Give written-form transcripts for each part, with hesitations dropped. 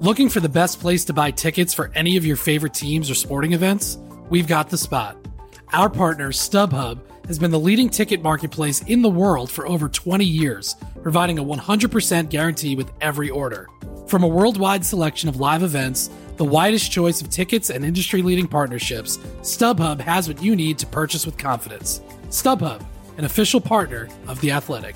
Looking for the best place to buy tickets for any of your favorite teams or sporting events? We've got the spot. Our partner, StubHub, has been the leading ticket marketplace in the world for over 20 years, providing a 100% guarantee with every order. From a worldwide selection of live events, the widest choice of tickets and industry-leading partnerships, StubHub has what you need to purchase with confidence. StubHub, an official partner of The Athletic.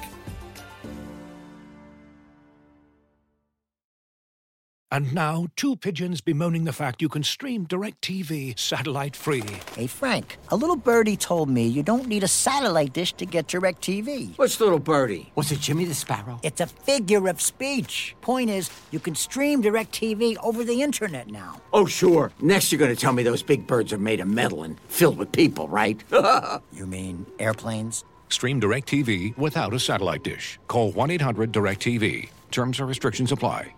And now, two pigeons bemoaning the fact you can stream DirecTV satellite-free. Hey, Frank, a little birdie told me you don't need a satellite dish to get DirecTV. Which little birdie? Was it Jimmy the Sparrow? It's a figure of speech. Point is, you can stream DirecTV over the internet now. Oh, sure. Next you're going to tell me those big birds are made of metal and filled with people, right? You mean airplanes? Stream DirecTV without a satellite dish. Call 1-800-DirecTV. Terms and restrictions apply.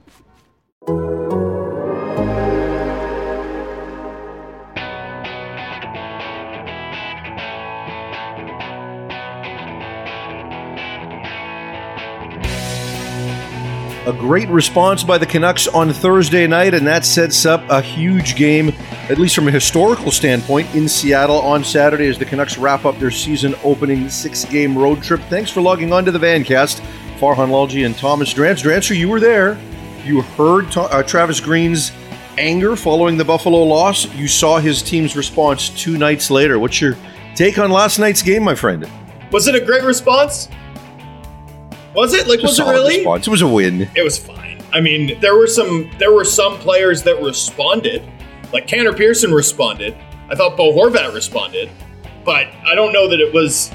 A great response by the Canucks on Thursday night, and that sets up a huge game, at least from a historical standpoint, in Seattle on Saturday as the Canucks wrap up their season-opening 6-game road trip. Thanks for logging on to the Vancast. Farhan Lalji and Thomas Drance. Drancer, you were there. You heard Travis Green's anger following the Buffalo loss. You saw his team's response 2 nights later. What's your take on last night's game, my friend? Was it a great response? Was it? Like, was it really? Response. It was a win. It was fine. I mean, there were some players that responded. Like Tanner Pearson responded. I thought Bo Horvat responded. But I don't know that it was,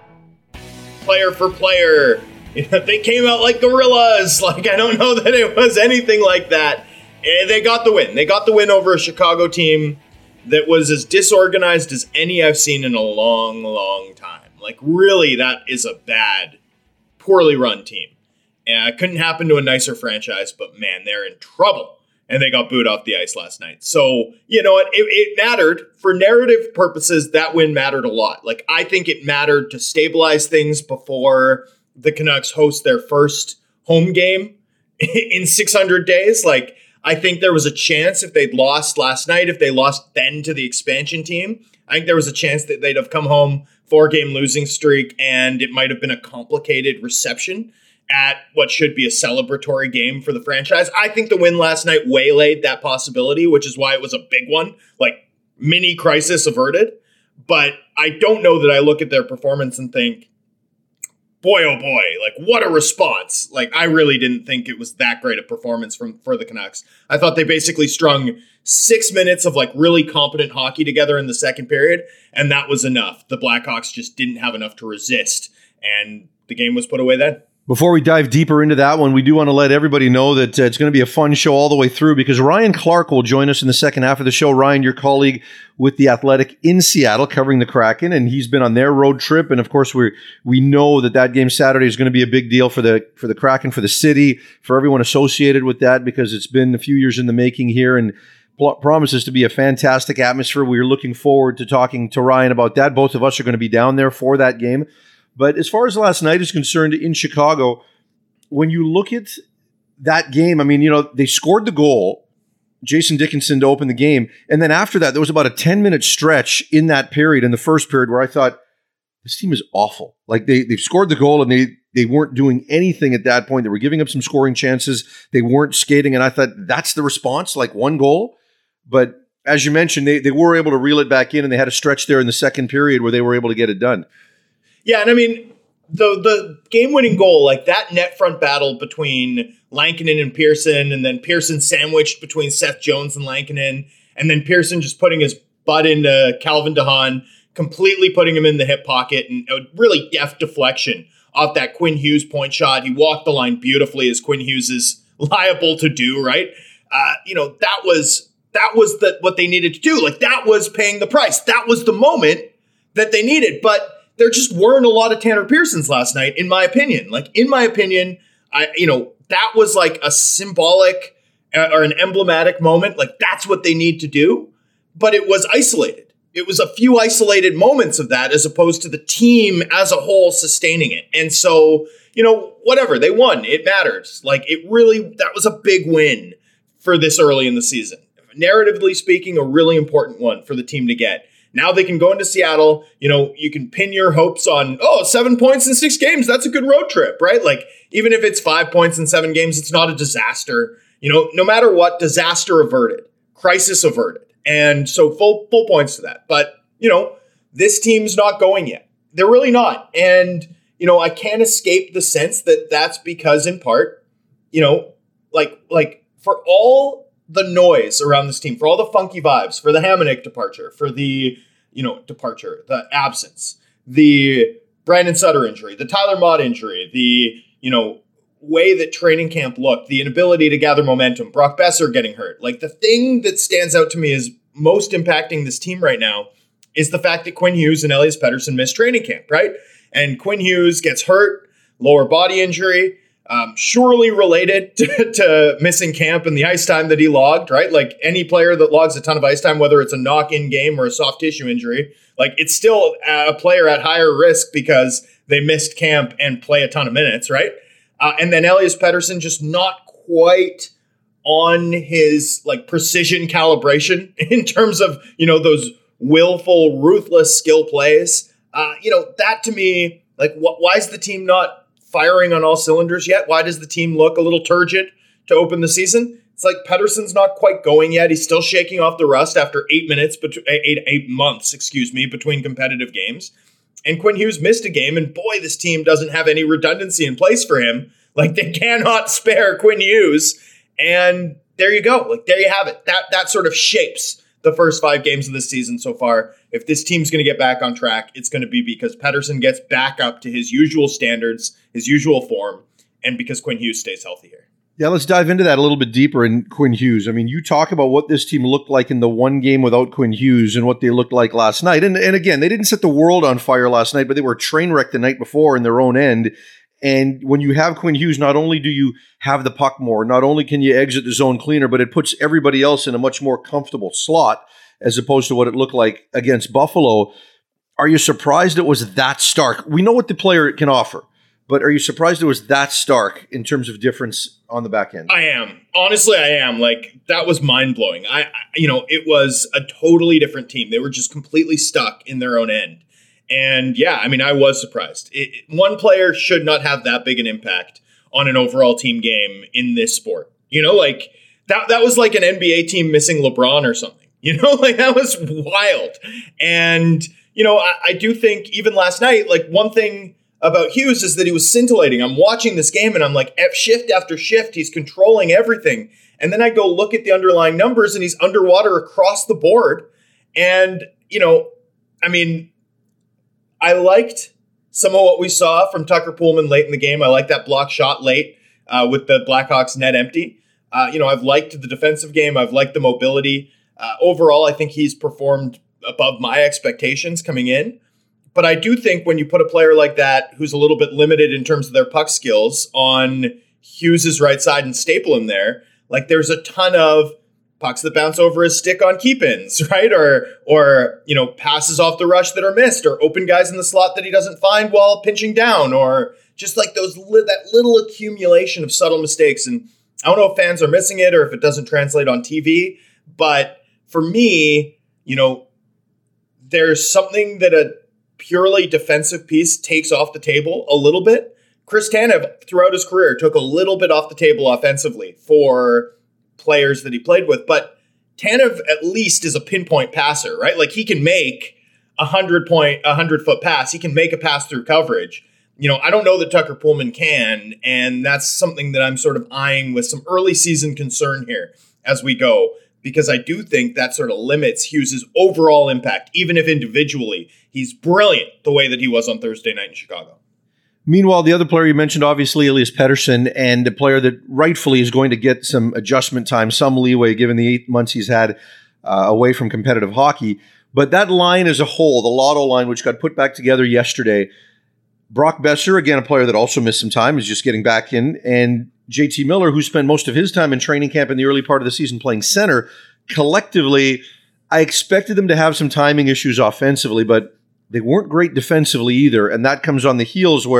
player for player. They came out like gorillas. Like, I don't know that it was anything like that. And they got the win. They got the win over a Chicago team that was as disorganized as any I've seen in a long, long time. Like, really, that is a bad, poorly run team. And it couldn't happen to a nicer franchise, but man, they're in trouble. And they got booed off the ice last night. So, it mattered. For narrative purposes, that win mattered a lot. Like, I think it mattered to stabilize things before the Canucks host their first home game in 600 days. Like, I think there was a chance if they'd lost last night, if they lost then to the expansion team, I think there was a chance that they'd have come home 4-game losing streak and it might have been a complicated reception at what should be a celebratory game for the franchise. I think the win last night waylaid that possibility, which is why it was a big one, like mini crisis averted. But I don't know that I look at their performance and think, boy, oh boy, like what a response. Like I really didn't think it was that great a performance for the Canucks. I thought they basically strung 6 minutes of like really competent hockey together in the second period, and that was enough. The Blackhawks just didn't have enough to resist, and the game was put away then. Before we dive deeper into that one, we do want to let everybody know that it's going to be a fun show all the way through because Ryan Clark will join us in the second half of the show. Ryan, your colleague with The Athletic in Seattle covering the Kraken, and he's been on their road trip. And of course, we know that game Saturday is going to be a big deal for the Kraken, for the city, for everyone associated with that because it's been a few years in the making here and promises to be a fantastic atmosphere. We're looking forward to talking to Ryan about that. Both of us are going to be down there for that game. But as far as last night is concerned in Chicago, when you look at that game, I mean, they scored the goal, Jason Dickinson, to open the game. And then after that, there was about a 10-minute stretch in that period, in the first period, where I thought, this team is awful. Like, they've scored the goal, and they weren't doing anything at that point. They were giving up some scoring chances. They weren't skating. And I thought, that's the response, like one goal. But as you mentioned, they were able to reel it back in, and they had a stretch there in the second period where they were able to get it done. Yeah, and I mean, the game-winning goal, like that net front battle between Lankinen and Pearson, and then Pearson sandwiched between Seth Jones and Lankinen, and then Pearson just putting his butt into Calvin DeHaan, completely putting him in the hip pocket, and a really deft deflection off that Quinn Hughes point shot. He walked the line beautifully, as Quinn Hughes is liable to do, right? That was what they needed to do. Like, that was paying the price. That was the moment that they needed, but there just weren't a lot of Tanner Pearsons last night, in my opinion. Like, in my opinion, that was like a symbolic or an emblematic moment. Like, that's what they need to do. But it was isolated. It was a few isolated moments of that as opposed to the team as a whole sustaining it. And so, whatever, they won. It matters. Like, that was a big win for this early in the season. Narratively speaking, a really important one for the team to get. Now they can go into Seattle. You can pin your hopes on, 7 points in 6 games. That's a good road trip, right? Like, even if it's 5 points in 7 games, it's not a disaster. No matter what, disaster averted, crisis averted. And so full points to that. But, this team's not going yet. They're really not. And, I can't escape the sense that that's because, in part, like for all the noise around this team, for all the funky vibes, for the Hamonic departure, for the, the absence, the Brandon Sutter injury, the Tyler Mott injury, the, way that training camp looked, the inability to gather momentum, Brock Besser getting hurt. Like, the thing that stands out to me as most impacting this team right now is the fact that Quinn Hughes and Elias Pettersson missed training camp, right? And Quinn Hughes gets hurt, lower body injury, surely related to missing camp and the ice time that he logged, right? Like, any player that logs a ton of ice time, whether it's a knock-in game or a soft tissue injury, like, it's still a player at higher risk because they missed camp and play a ton of minutes, right? And then Elias Pettersson just not quite on his like precision calibration in terms of, those willful, ruthless skill plays. That to me, like, why is the team not firing on all cylinders yet? Why does the team look a little turgid to open the season? It's like Pettersson's not quite going yet. He's still shaking off the rust after 8 months, between competitive games. And Quinn Hughes missed a game, and boy, this team doesn't have any redundancy in place for him. Like, they cannot spare Quinn Hughes. And there you go. Like, there you have it. That sort of shapes the first 5 games of this season so far. If this team's going to get back on track, it's going to be because Pettersson gets back up to his usual standards, his usual form, and because Quinn Hughes stays healthy here. Yeah, let's dive into that a little bit deeper in Quinn Hughes. I mean, you talk about what this team looked like in the one game without Quinn Hughes and what they looked like last night. And again, they didn't set the world on fire last night, but they were train wrecked the night before in their own end. And when you have Quinn Hughes, not only do you have the puck more, not only can you exit the zone cleaner, but it puts everybody else in a much more comfortable slot as opposed to what it looked like against Buffalo. Are you surprised it was that stark? We know what the player can offer, but are you surprised it was that stark in terms of difference on the back end? I am. Honestly, I am. Like, that was mind-blowing. It was a totally different team. They were just completely stuck in their own end. And yeah, I mean, I was surprised. One player should not have that big an impact on an overall team game in this sport. Like, that was like an NBA team missing LeBron or something. Like, that was wild. And, I do think even last night, like, one thing about Hughes is that he was scintillating. I'm watching this game and I'm like, shift after shift, he's controlling everything. And then I go look at the underlying numbers and he's underwater across the board. And, I liked some of what we saw from Tucker Poolman late in the game. I liked that block shot late with the Blackhawks net empty. I've liked the defensive game. I've liked the mobility. Overall, I think he's performed above my expectations coming in. But I do think when you put a player like that, who's a little bit limited in terms of their puck skills, on Hughes' right side and staple him there, like, there's a ton of pucks that bounce over his stick on keep-ins, right? Or passes off the rush that are missed, or open guys in the slot that he doesn't find while pinching down, or just like that little accumulation of subtle mistakes. And I don't know if fans are missing it or if it doesn't translate on TV, but for me, there's something that a purely defensive piece takes off the table a little bit. Chris Tanev, throughout his career, took a little bit off the table offensively for players that he played with, but Tanev at least is a pinpoint passer, right? Like, he can make a 100-foot pass. He can make a pass through coverage. I don't know that Tucker Poolman can, and that's something that I'm sort of eyeing with some early season concern here as we go, because I do think that sort of limits Hughes' overall impact, even if individually he's brilliant the way that he was on Thursday night in Chicago. Meanwhile, the other player you mentioned, obviously, Elias Pettersson, and a player that rightfully is going to get some adjustment time, some leeway, given the 8 months he's had away from competitive hockey. But that line as a whole, the Lotto line, which got put back together yesterday, Brock Besser, again, a player that also missed some time, is just getting back in, and JT Miller, who spent most of his time in training camp in the early part of the season playing center. Collectively, I expected them to have some timing issues offensively, but they weren't great defensively either, and that comes on the heels where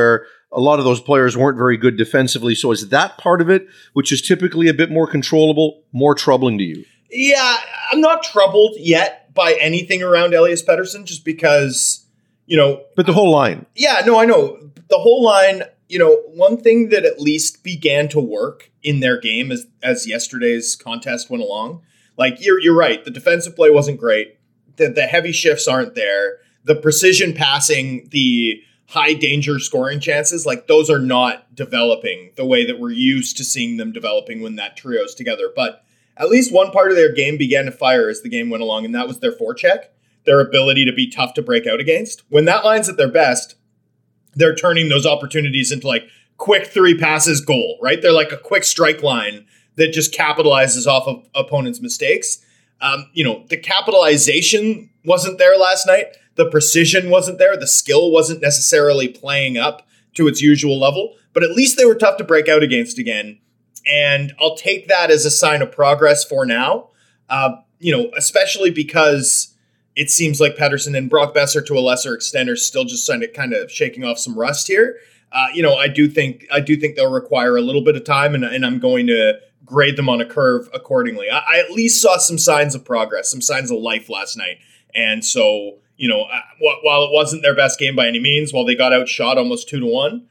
a lot of those players weren't very good defensively. So is that part of it, which is typically a bit more controllable, more troubling to you? Yeah, I'm not troubled yet by anything around Elias Pettersson, just because, But the whole line. Yeah, no, I know. The whole line, one thing that at least began to work in their game as yesterday's contest went along, like you're right, the defensive play wasn't great. The heavy shifts aren't there. The precision passing, the high danger scoring chances, like those are not developing the way that we're used to seeing them developing when that trio's together. But at least one part of their game began to fire as the game went along, and that was their forecheck, their ability to be tough to break out against. When that line's at their best, they're turning those opportunities into like quick 3 passes goal, right? They're like a quick strike line that just capitalizes off of opponents' mistakes. The capitalization wasn't there last night. The precision wasn't there. The skill wasn't necessarily playing up to its usual level, but at least they were tough to break out against again. And I'll take that as a sign of progress for now, especially because it seems like Pettersson and Brock Besser to a lesser extent are still just kind of shaking off some rust here. I do think they'll require a little bit of time, and I'm going to grade them on a curve accordingly. I at least saw some signs of progress, some signs of life last night. And so, while it wasn't their best game by any means, while they got outshot almost 2-1,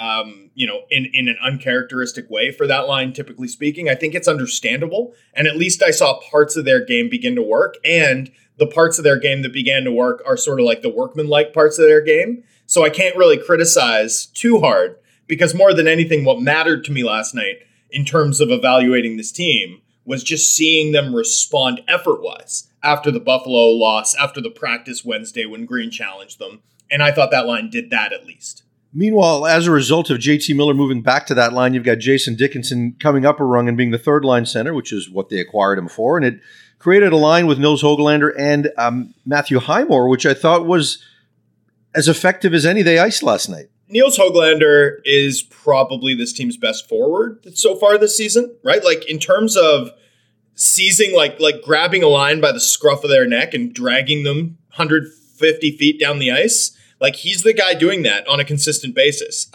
in an uncharacteristic way for that line, typically speaking, I think it's understandable. And at least I saw parts of their game begin to work. And the parts of their game that began to work are sort of like the workmanlike parts of their game. So I can't really criticize too hard, because more than anything, what mattered to me last night in terms of evaluating this team was just seeing them respond effort-wise after the Buffalo loss, after the practice Wednesday when Green challenged them. And I thought that line did that at least. Meanwhile, as a result of JT Miller moving back to that line, you've got Jason Dickinson coming up a rung and being the third line center, which is what they acquired him for. And it created a line with Nils Höglander and Matthew Highmore, which I thought was as effective as any they iced last night. Nils Höglander is probably this team's best forward so far this season, right? Like in terms of seizing, like grabbing a line by the scruff of their neck and dragging them 150 feet down the ice. Like he's the guy doing that on a consistent basis.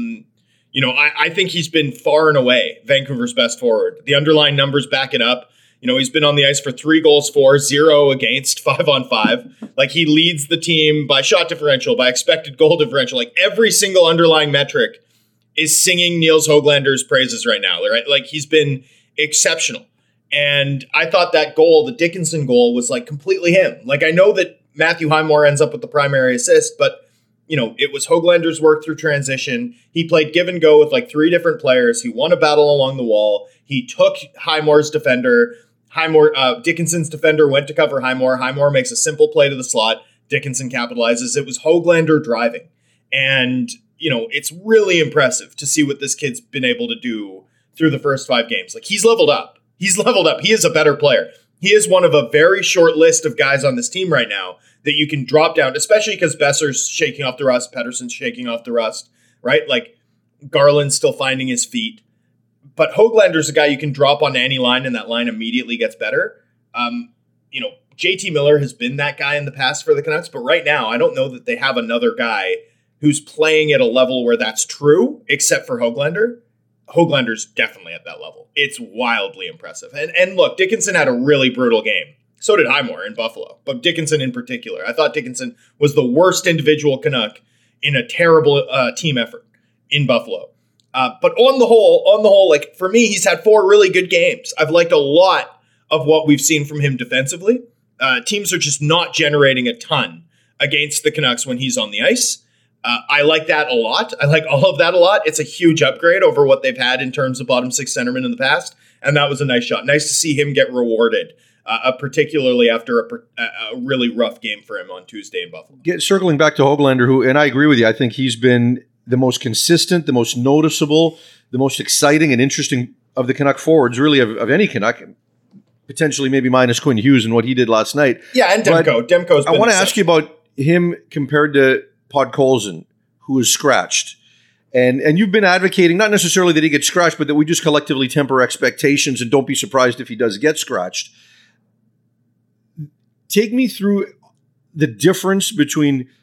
I think he's been far and away Vancouver's best forward. The underlying numbers back it up. He's been on the ice for 3 goals for, 0 against, 5-on-5. Like he leads the team by shot differential, by expected goal differential. Like every single underlying metric is singing Nils Höglander's praises right now, right? Like he's been exceptional. And I thought that goal, the Dickinson goal, was like completely him. Like I know that Matthew Highmore ends up with the primary assist, but it was Höglander's work through transition. He played give and go with like 3 different players. He won a battle along the wall. He took Highmore's defender. Dickinson's defender went to cover Highmore. Highmore makes a simple play to the slot. Dickinson capitalizes. It was Höglander driving. And, it's really impressive to see what this kid's been able to do through the first 5 games. Like he's leveled up. He is a better player. He is one of a very short list of guys on this team right now that you can drop down, especially because Besser's shaking off the rust, Pettersson's shaking off the rust, right? Like Garland's still finding his feet. But Höglander's a guy you can drop on any line and that line immediately gets better. JT Miller has been that guy in the past for the Canucks, but right now I don't know that they have another guy who's playing at a level where that's true, except for Höglander. Höglander's definitely at that level. It's wildly impressive. And look, Dickinson had a really brutal game. So did Highmore in Buffalo, but Dickinson in particular. I thought Dickinson was the worst individual Canuck in a terrible team effort in Buffalo. But on the whole, like for me, he's had 4 really good games. I've liked a lot of what we've seen from him defensively. Teams are just not generating a ton against the Canucks when he's on the ice. I like that a lot. I like all of that a lot. It's a huge upgrade over what they've had in terms of bottom 6 centermen in the past. And that was a nice shot. Nice to see him get rewarded, particularly after a really rough game for him on Tuesday in Buffalo. Circling back to Höglander, and I agree with you, I think he's been the most consistent, the most noticeable, the most exciting and interesting of the Canuck forwards, really of any Canuck, potentially maybe minus Quinn Hughes and what he did last night. Yeah, and Demko. Demko's been I want to ask you about him compared to Podkolzin, who is scratched. And you've been advocating, not necessarily that he gets scratched, but that we just collectively temper expectations and don't be surprised if he does get scratched. Take me through the difference between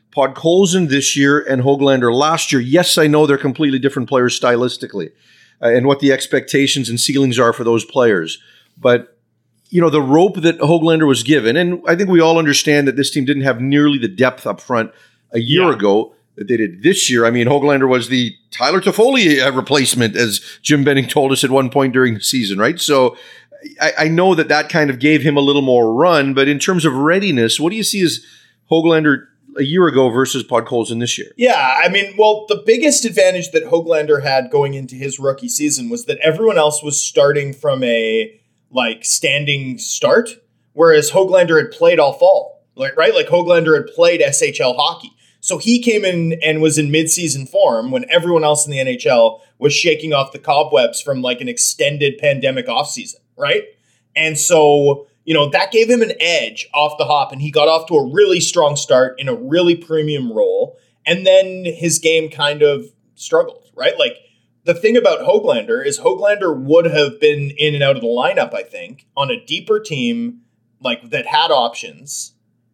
Podkolzin this year and Höglander last year. Yes, I know they're completely different players stylistically and what the expectations and ceilings are for those players. But, the rope that Höglander was given, and I think we all understand that this team didn't have nearly the depth up front a year ago that they did this year. I mean, Höglander was the Tyler Toffoli replacement, as Jim Benning told us at one point during the season, right? So I know that kind of gave him a little more run, but in terms of readiness, what do you see as Höglander a year ago versus Podkolzin this year? Yeah, I mean, well, the biggest advantage that Höglander had going into his rookie season was that everyone else was starting from a standing start, whereas Höglander had played all fall, right? Like Höglander had played SHL hockey. So he came in and was in midseason form when everyone else in the NHL was shaking off the cobwebs from an extended pandemic offseason, right? And so, that gave him an edge off the hop, and he got off to a really strong start in a really premium role. And then his game kind of struggled, right? The thing about Höglander is Höglander would have been in and out of the lineup, I think, on a deeper team that had options,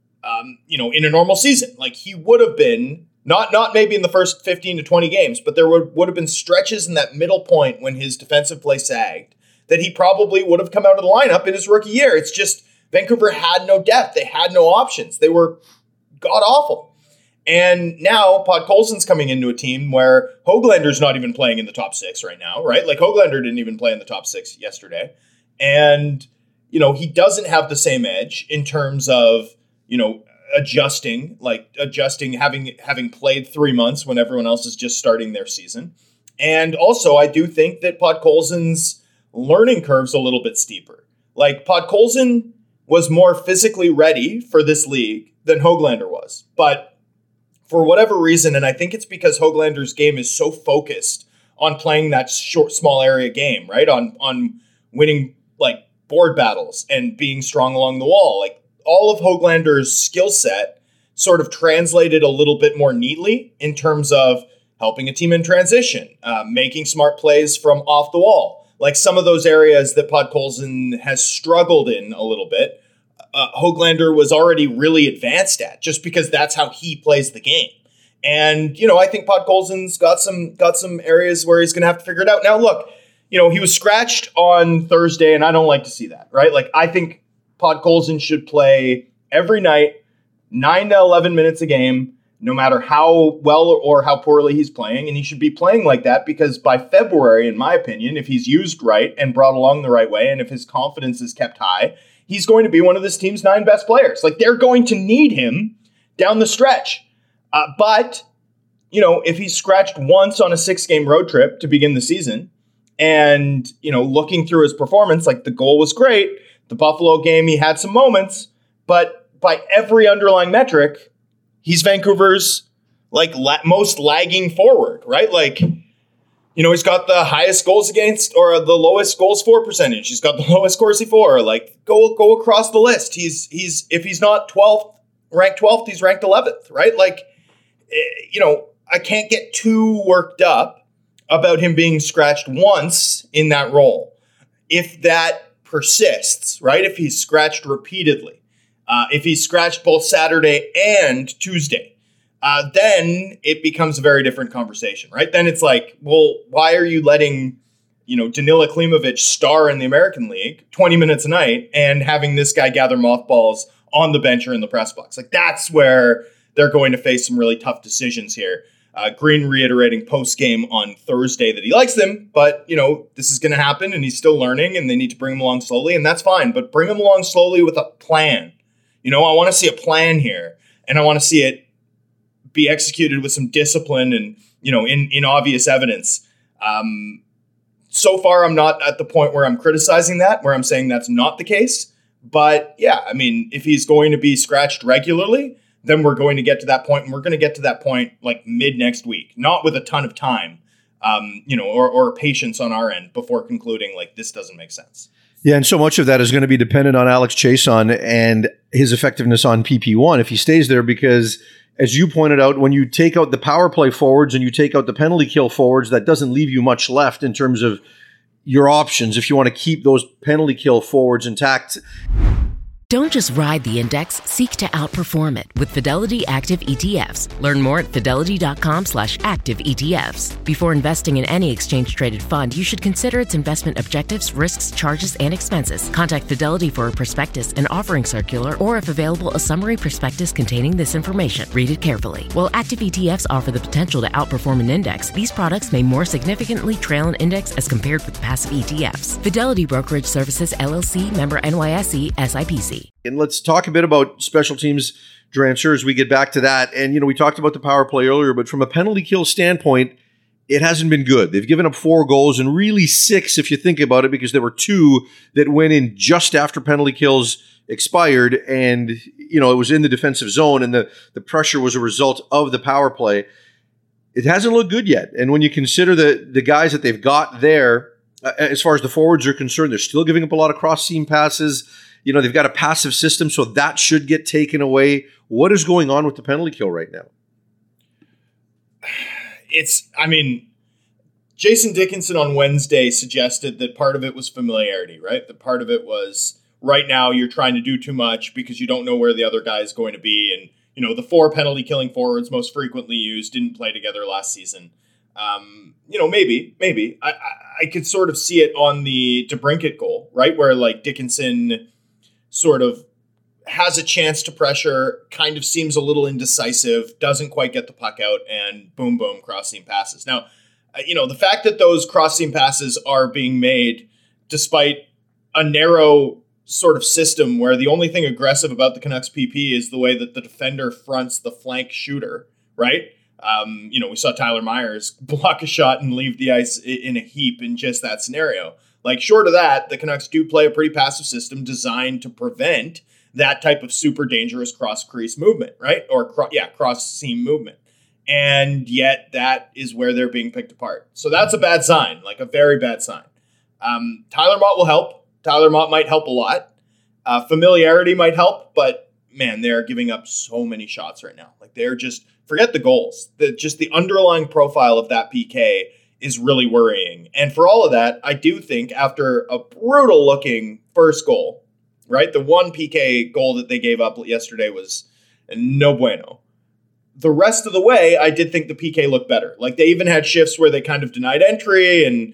in a normal season. He would have been, not maybe in the first 15 to 20 games, but there would have been stretches in that middle point when his defensive play sagged that he probably would have come out of the lineup in his rookie year. It's just Vancouver had no depth. They had no options. They were god-awful. And now Podkolzin's coming into a team where Höglander's not even playing in the top 6 right now, right? Höglander didn't even play in the top 6 yesterday. And, he doesn't have the same edge in terms of, adjusting, having played 3 months when everyone else is just starting their season. And also, I do think that Podkolzin's learning curve's a little bit steeper. Podkolzin was more physically ready for this league than Höglander was. But for whatever reason, and I think it's because Höglander's game is so focused on playing that short, small area game, right? On winning board battles and being strong along the wall. All of Höglander's skill set sort of translated a little bit more neatly in terms of helping a team in transition, making smart plays from off the wall. Some of those areas that Podkolzin has struggled in a little bit, Höglander was already really advanced at, just because that's how he plays the game. And, I think Podkolzin's got some areas where he's going to have to figure it out. Now, look, he was scratched on Thursday, and I don't like to see that, right? I think Podkolzin should play every night, 9 to 11 minutes a game, no matter how well or how poorly he's playing. And he should be playing like that because by February, in my opinion, if he's used right and brought along the right way, and if his confidence is kept high, he's going to be one of this team's 9 best players. They're going to need him down the stretch. But, if he's scratched once on a 6-game road trip to begin the season and, looking through his performance, the goal was great. The Buffalo game, he had some moments, but by every underlying metric, he's Vancouver's most lagging forward, right? He's got the highest goals against or the lowest goals for percentage. He's got the lowest Corsi for. Go across the list. He's if he's not 12th, ranked 12th, he's ranked 11th, right? I can't get too worked up about him being scratched once in that role. If that persists, right? If he's scratched repeatedly, if he's scratched both Saturday and Tuesday, then it becomes a very different conversation, right? Then it's well, why are you letting, Danila Klimovich star in the American League 20 minutes a night and having this guy gather mothballs on the bench or in the press box? That's where they're going to face some really tough decisions here. Green reiterating post-game on Thursday that he likes them, but, this is going to happen and he's still learning and they need to bring him along slowly, and that's fine, but bring him along slowly with a plan. I want to see a plan here, and I want to see it be executed with some discipline and, in obvious evidence. So far, I'm not at the point where I'm criticizing that, where I'm saying that's not the case. But yeah, if he's going to be scratched regularly, then we're going to get to that point, and we're going to get to that point mid next week, not with a ton of time, or patience on our end before concluding this doesn't make sense. Yeah, and so much of that is going to be dependent on Alex Chiasson and his effectiveness on PP1 if he stays there, because as you pointed out, when you take out the power play forwards and you take out the penalty kill forwards, that doesn't leave you much left in terms of your options if you want to keep those penalty kill forwards intact. Don't just ride the index, seek to outperform it with Fidelity Active ETFs. Learn more at fidelity.com/active ETFs. Before investing in any exchange-traded fund, you should consider its investment objectives, risks, charges, and expenses. Contact Fidelity for a prospectus, an offering circular, or if available, a summary prospectus containing this information. Read it carefully. While active ETFs offer the potential to outperform an index, these products may more significantly trail an index as compared with passive ETFs. Fidelity Brokerage Services, LLC, member NYSE, SIPC. And let's talk a bit about special teams, Drancer, as we get back to that. And, we talked about the power play earlier, but from a penalty kill standpoint, it hasn't been good. They've given up 4 goals and really 6 if you think about it, because there were 2 that went in just after penalty kills expired. And, it was in the defensive zone, and the pressure was a result of the power play. It hasn't looked good yet. And when you consider the guys that they've got there, as far as the forwards are concerned, they're still giving up a lot of cross-seam passes. They've got a passive system, so that should get taken away. What is going on with the penalty kill right now? Jason Dickinson on Wednesday suggested that part of it was familiarity, right? That part of it was right now you're trying to do too much because you don't know where the other guy is going to be. And, the 4 penalty killing forwards most frequently used didn't play together last season. Maybe. I could sort of see it on the DeBrincat goal, right? Where Dickinson sort of has a chance to pressure, kind of seems a little indecisive, doesn't quite get the puck out, and boom, cross-seam passes. Now, the fact that those cross-seam passes are being made despite a narrow sort of system where the only thing aggressive about the Canucks PP is the way that the defender fronts the flank shooter, right? We saw Tyler Myers block a shot and leave the ice in a heap in just that scenario. Short of that, the Canucks do play a pretty passive system designed to prevent that type of super dangerous cross-crease movement, right? Or cross-seam movement. And yet that is where they're being picked apart. So that's a bad sign, a very bad sign. Tyler Mott will help. Tyler Mott might help a lot. Familiarity might help, but man, they're giving up so many shots right now. They're just, forget the goals. The underlying profile of that PK is really worrying. And for all of that, I do think after a brutal looking first goal, right? The one PK goal that they gave up yesterday was no bueno. The rest of the way, I did think the PK looked better. They even had shifts where they kind of denied entry and,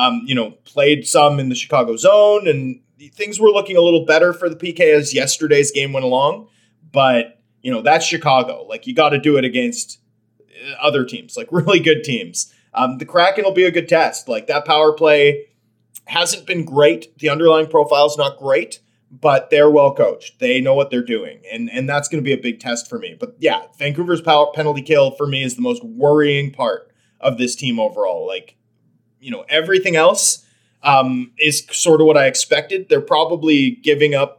played some in the Chicago zone, and things were looking a little better for the PK as yesterday's game went along. But, that's Chicago. You got to do it against other teams, really good teams. The Kraken will be a good test. That power play hasn't been great. The underlying profile is not great, but they're well coached. They know what they're doing. And that's going to be a big test for me. But yeah, Vancouver's penalty kill for me is the most worrying part of this team overall. Everything else is sort of what I expected. They're probably giving up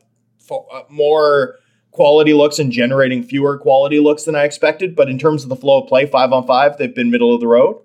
more quality looks and generating fewer quality looks than I expected. But in terms of the flow of play, 5-on-5, they've been middle of the road.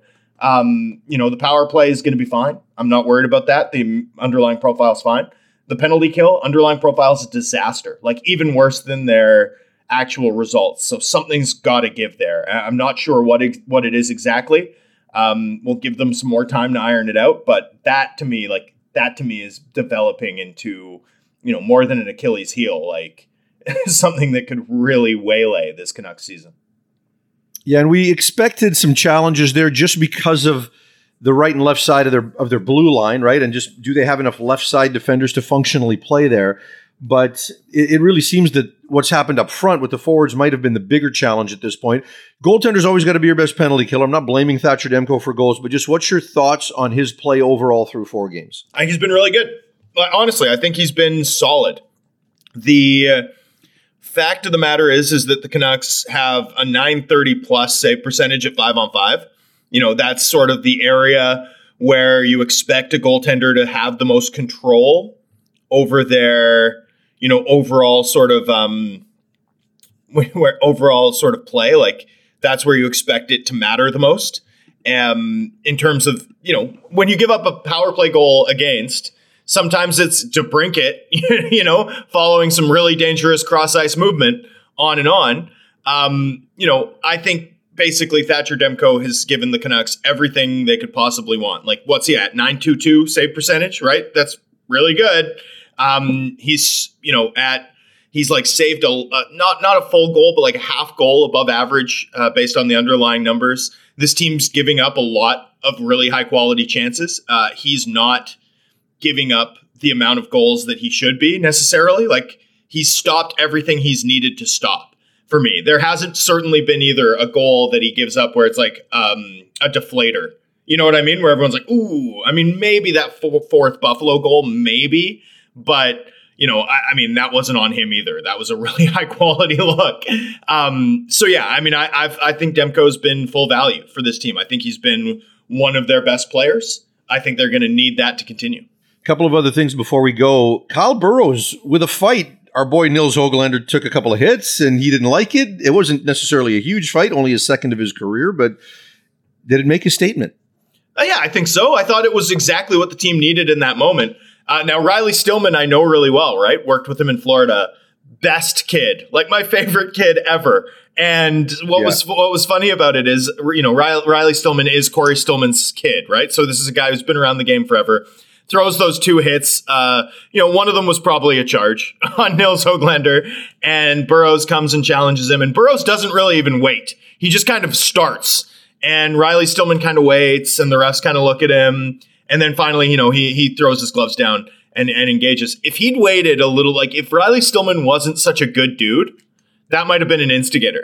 The power play is going to be fine. I'm not worried about that. The underlying profile is fine. The penalty kill, underlying profile is a disaster, even worse than their actual results. So something's got to give there. I'm not sure what it is exactly. We'll give them some more time to iron it out. But that to me is developing into, more than an Achilles heel, something that could really waylay this Canucks season. Yeah, and we expected some challenges there just because of the right and left side of their blue line, right? And just do they have enough left side defenders to functionally play there? But it really seems that what's happened up front with the forwards might have been the bigger challenge at this point. Goaltender's always got to be your best penalty killer. I'm not blaming Thatcher Demko for goals, but just what's your thoughts on his play overall through 4 games? I think he's been really good. Honestly, I think he's been solid. The fact of the matter is that the Canucks have a .930 plus save percentage at 5-on-5. That's sort of the area where you expect a goaltender to have the most control over their, overall sort of overall sort of play. That's where you expect it to matter the most. In terms of, when you give up a power play goal against, sometimes it's DeBrincat, following some really dangerous cross-ice movement on and on. I think basically Thatcher Demko has given the Canucks everything they could possibly want. What's he at? .922 save percentage, right? That's really good. He's, at He's like saved not a full goal, but like a half goal above average based on the underlying numbers. This team's giving up a lot of really high quality chances. He's not giving up the amount of goals that he should be necessarily. Like, he's stopped everything he's needed to stop for me. There hasn't certainly been either a goal that he gives up where it's like a deflator. You know what I mean? Where everyone's like, ooh, I mean, maybe that fourth Buffalo goal, maybe, but you know, I mean, that wasn't on him either. That was a really high quality look. So yeah, I mean, I think Demko's been full value for this team. I think he's been one of their best players. I think they're going to need that to continue. A couple of other things before we go. Kyle Burroughs with a fight. Our boy Nils Hoglander took a couple of hits and he didn't like it. It wasn't necessarily a huge fight, only his second of his career, but did it make a statement? Yeah, I think so. I thought it was exactly what the team needed in that moment. Now, Riley Stillman, I know really well, right? Worked with him in Florida. Best kid, like my favorite kid ever. And what was funny about it is, you know, Riley Stillman is Corey Stillman's kid, right? So this is a guy who's been around the game forever. Throws those two hits. You know, one of them was probably a charge on Nils Hoglander, and Burroughs comes and challenges him. And Burroughs doesn't really even wait. He just kind of starts. And Riley Stillman kind of waits, and the refs kind of look at him. And then finally, you know, he throws his gloves down and engages. If he'd waited a little, like if Riley Stillman wasn't such a good dude, that might have been an instigator.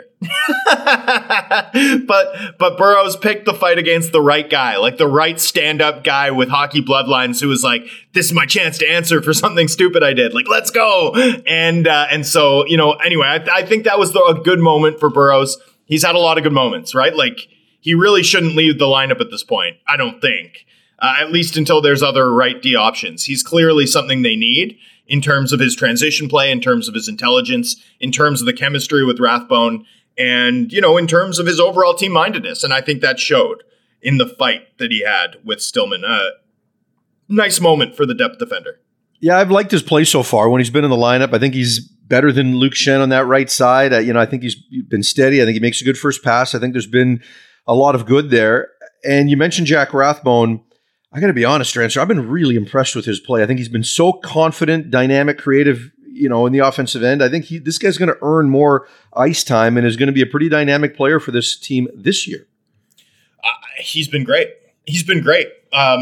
but Burroughs picked the fight against the right guy, like the right stand-up guy with hockey bloodlines who was like, this is my chance to answer for something stupid I did. Like, let's go. And so, you know, anyway, I think that was a good moment for Burroughs. He's had a lot of good moments, right? Like, he really shouldn't leave the lineup at this point, I don't think. At least until there's other right D options. He's clearly something they need in terms of his transition play, in terms of his intelligence, in terms of the chemistry with Rathbone, and, you know, in terms of his overall team-mindedness. And I think that showed in the fight that he had with Stillman. Nice moment for the depth defender. Yeah, I've liked his play so far when he's been in the lineup. I think he's better than Luke Schenn on that right side. You know, I think he's been steady. I think he makes a good first pass. I think there's been a lot of good there. And you mentioned Jack Rathbone. I got to be honest, Strancer, I've been really impressed with his play. I think he's been so confident, dynamic, creative, you know, in the offensive end. I think this guy's going to earn more ice time and is going to be a pretty dynamic player for this team this year. He's been great. He's been great.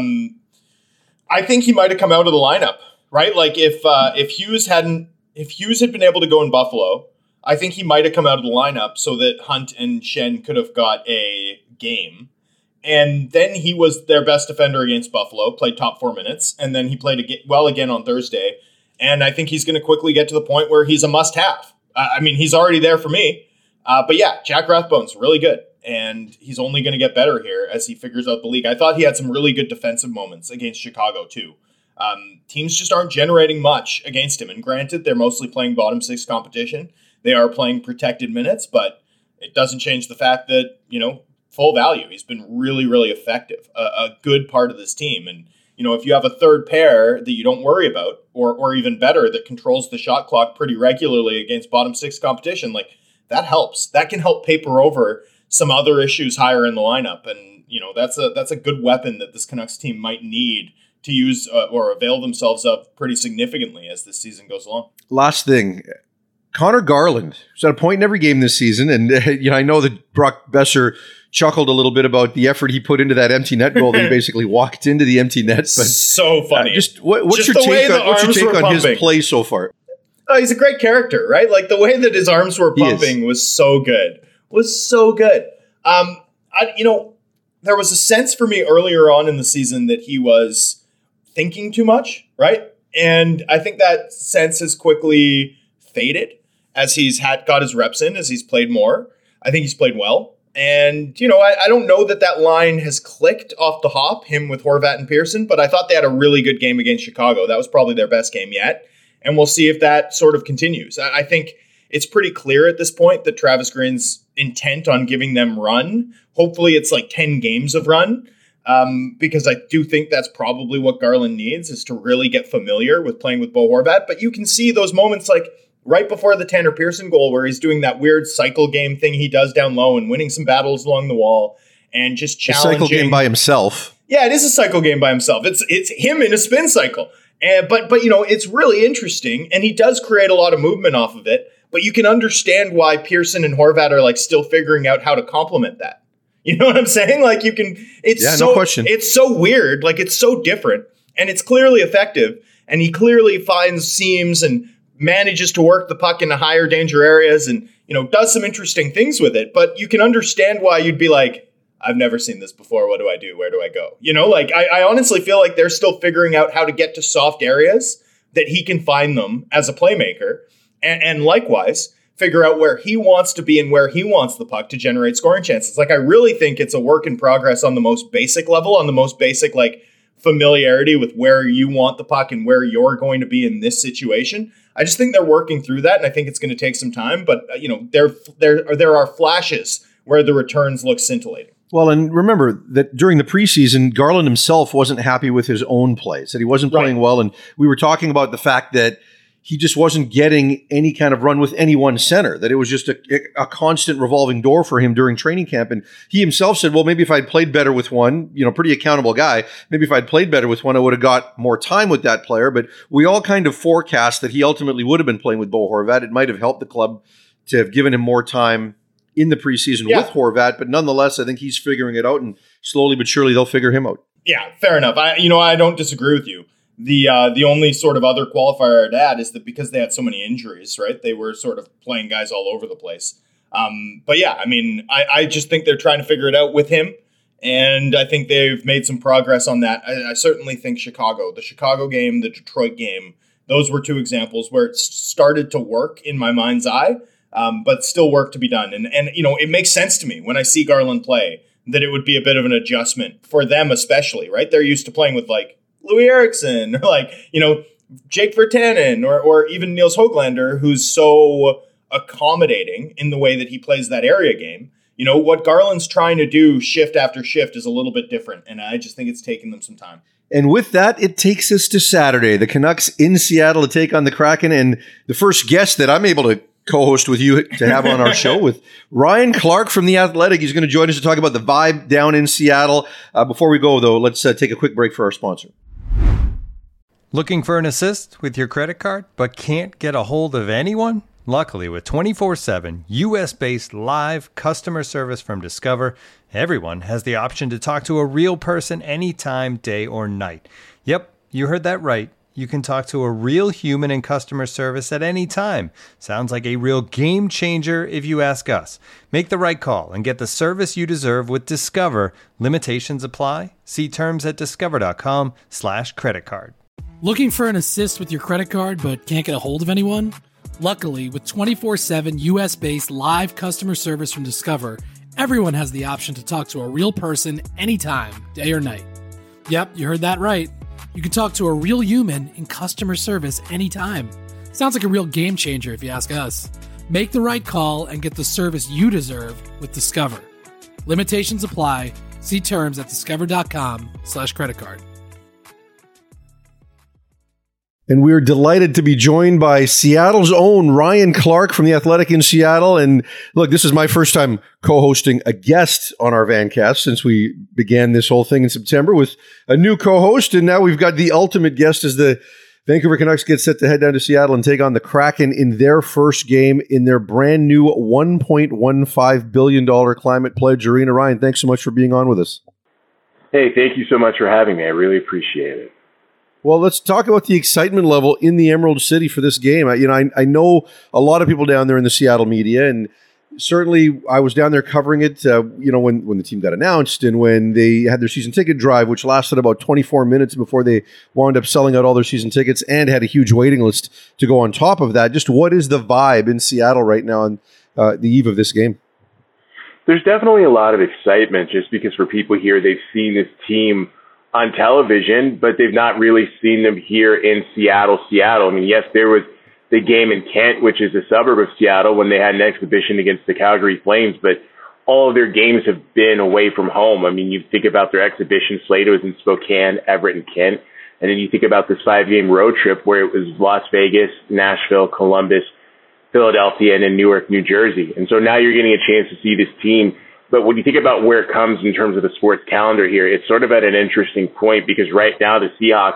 I think he might have come out of the lineup, right? Like if Hughes had been able to go in Buffalo, I think he might have come out of the lineup so that Hunt and Schenn could have got a game. And then he was their best defender against Buffalo, played top 4 minutes, and then he played well again on Thursday. And I think he's going to quickly get to the point where he's a must-have. I mean, he's already there for me. But yeah, Jack Rathbone's really good, and he's only going to get better here as he figures out the league. I thought he had some really good defensive moments against Chicago, too. Teams just aren't generating much against him. And granted, they're mostly playing bottom six competition. They are playing protected minutes, but it doesn't change the fact that, you know, full value. He's been really, really effective, a good part of this team. And, you know, if you have a third pair that you don't worry about, or even better, that controls the shot clock pretty regularly against bottom six competition, like that helps. That can help paper over some other issues higher in the lineup. And, you know, that's a good weapon that this Canucks team might need to use or avail themselves of pretty significantly as this season goes along. Last thing, Connor Garland is at a point in every game this season. And, you know, I know that Brock Besser chuckled a little bit about the effort he put into that empty net goal that he basically walked into the empty net. But so funny. What's your take on his play so far? Oh, he's a great character, right? Like the way that his arms were pumping was so good. You know, there was a sense for me earlier on in the season that he was thinking too much, right? And I think that sense has quickly faded as he's got his reps in, as he's played more. I think he's played well. And, you know, I don't know that line has clicked off the hop, him with Horvat and Pearson, but I thought they had a really good game against Chicago. That was probably their best game yet. And we'll see if that sort of continues. I think it's pretty clear at this point that Travis Green's intent on giving them run. Hopefully it's like 10 games of run, because I do think that's probably what Garland needs, is to really get familiar with playing with Bo Horvat. But you can see those moments like right before the Tanner Pearson goal where he's doing that weird cycle game thing he does down low and winning some battles along the wall and just challenging. A cycle game by himself. Yeah, it is a cycle game by himself. It's him in a spin cycle. But it's really interesting, and he does create a lot of movement off of it. But you can understand why Pearson and Horvat are still figuring out how to complement that. You know what I'm saying? No question. It's so weird. It's so different, and it's clearly effective. And he clearly finds seams and manages to work the puck into higher danger areas, and does some interesting things with it. But you can understand why you'd be like, I've never seen this before. What do I do? Where do I go? I honestly feel like they're still figuring out how to get to soft areas that he can find them as a playmaker. And likewise, figure out where he wants to be and where he wants the puck to generate scoring chances. I really think it's a work in progress on the most basic level, on the most basic, familiarity with where you want the puck and where you're going to be in this situation. I just think they're working through that, and I think it's going to take some time. But, there are flashes where the returns look scintillating. Well, and remember that during the preseason, Garland himself wasn't happy with his own play, said he wasn't playing well. And we were talking about the fact that he just wasn't getting any kind of run with any one center, that it was just a constant revolving door for him during training camp. And he himself said, well, maybe if I'd played better with one, pretty accountable guy, maybe if I'd played better with one, I would have got more time with that player. But we all kind of forecast that he ultimately would have been playing with Bo Horvat. It might have helped the club to have given him more time in the preseason with Horvat. But nonetheless, I think he's figuring it out, and slowly but surely they'll figure him out. Yeah, fair enough. I don't disagree with you. The only sort of other qualifier I'd add is that because they had so many injuries, right, they were sort of playing guys all over the place. But yeah, I just think they're trying to figure it out with him, and I think they've made some progress on that. I certainly think the Chicago game, the Detroit game, those were two examples where it started to work in my mind's eye, but still work to be done. And it makes sense to me when I see Garland play that it would be a bit of an adjustment for them, especially, right? They're used to playing with Louis Eriksson or Jake Virtanen or even Niels Höglander, who's so accommodating in the way that he plays that area game. What Garland's trying to do shift after shift is a little bit different, and I just think it's taking them some time. And with that, it takes us to Saturday. The Canucks in Seattle to take on the Kraken, and the first guest that I'm able to co-host with you to have on our show with Ryan Clark from The Athletic. He's going to join us to talk about the vibe down in Seattle. Before we go, though, let's take a quick break for our sponsor. Looking for an assist with your credit card but can't get a hold of anyone? Luckily, with 24/7 U.S.-based live customer service from Discover, everyone has the option to talk to a real person anytime, day or night. Yep, you heard that right. You can talk to a real human in customer service at any time. Sounds like a real game changer if you ask us. Make the right call and get the service you deserve with Discover. Limitations apply. See terms at discover.com/creditcard. Looking for an assist with your credit card but can't get a hold of anyone? Luckily, with 24/7 US-based live customer service from Discover, everyone has the option to talk to a real person anytime, day or night. Yep, you heard that right. You can talk to a real human in customer service anytime. Sounds like a real game changer if you ask us. Make the right call and get the service you deserve with Discover. Limitations apply. See terms at discover.com/creditcard. And we're delighted to be joined by Seattle's own Ryan Clark from The Athletic in Seattle. And look, this is my first time co-hosting a guest on our Vancast since we began this whole thing in September with a new co-host. And now we've got the ultimate guest as the Vancouver Canucks get set to head down to Seattle and take on the Kraken in their first game in their brand new $1.15 billion Climate Pledge Arena. Ryan, thanks so much for being on with us. Hey, thank you so much for having me. I really appreciate it. Well, let's talk about the excitement level in the Emerald City for this game. I know a lot of people down there in the Seattle media, and certainly I was down there covering it, when the team got announced and when they had their season ticket drive, which lasted about 24 minutes before they wound up selling out all their season tickets and had a huge waiting list to go on top of that. Just what is the vibe in Seattle right now on the eve of this game? There's definitely a lot of excitement just because for people here, they've seen this team on television, but they've not really seen them here in Seattle. I mean, yes, there was the game in Kent, which is a suburb of Seattle, when they had an exhibition against the Calgary Flames, but all of their games have been away from home. I mean, you think about their exhibition slate, it was in Spokane, Everett, and Kent. And then you think about this 5-game road trip where it was Las Vegas, Nashville, Columbus, Philadelphia, and then Newark, New Jersey. And so now you're getting a chance to see this team. But when you think about where it comes in terms of the sports calendar here, it's sort of at an interesting point because right now the Seahawks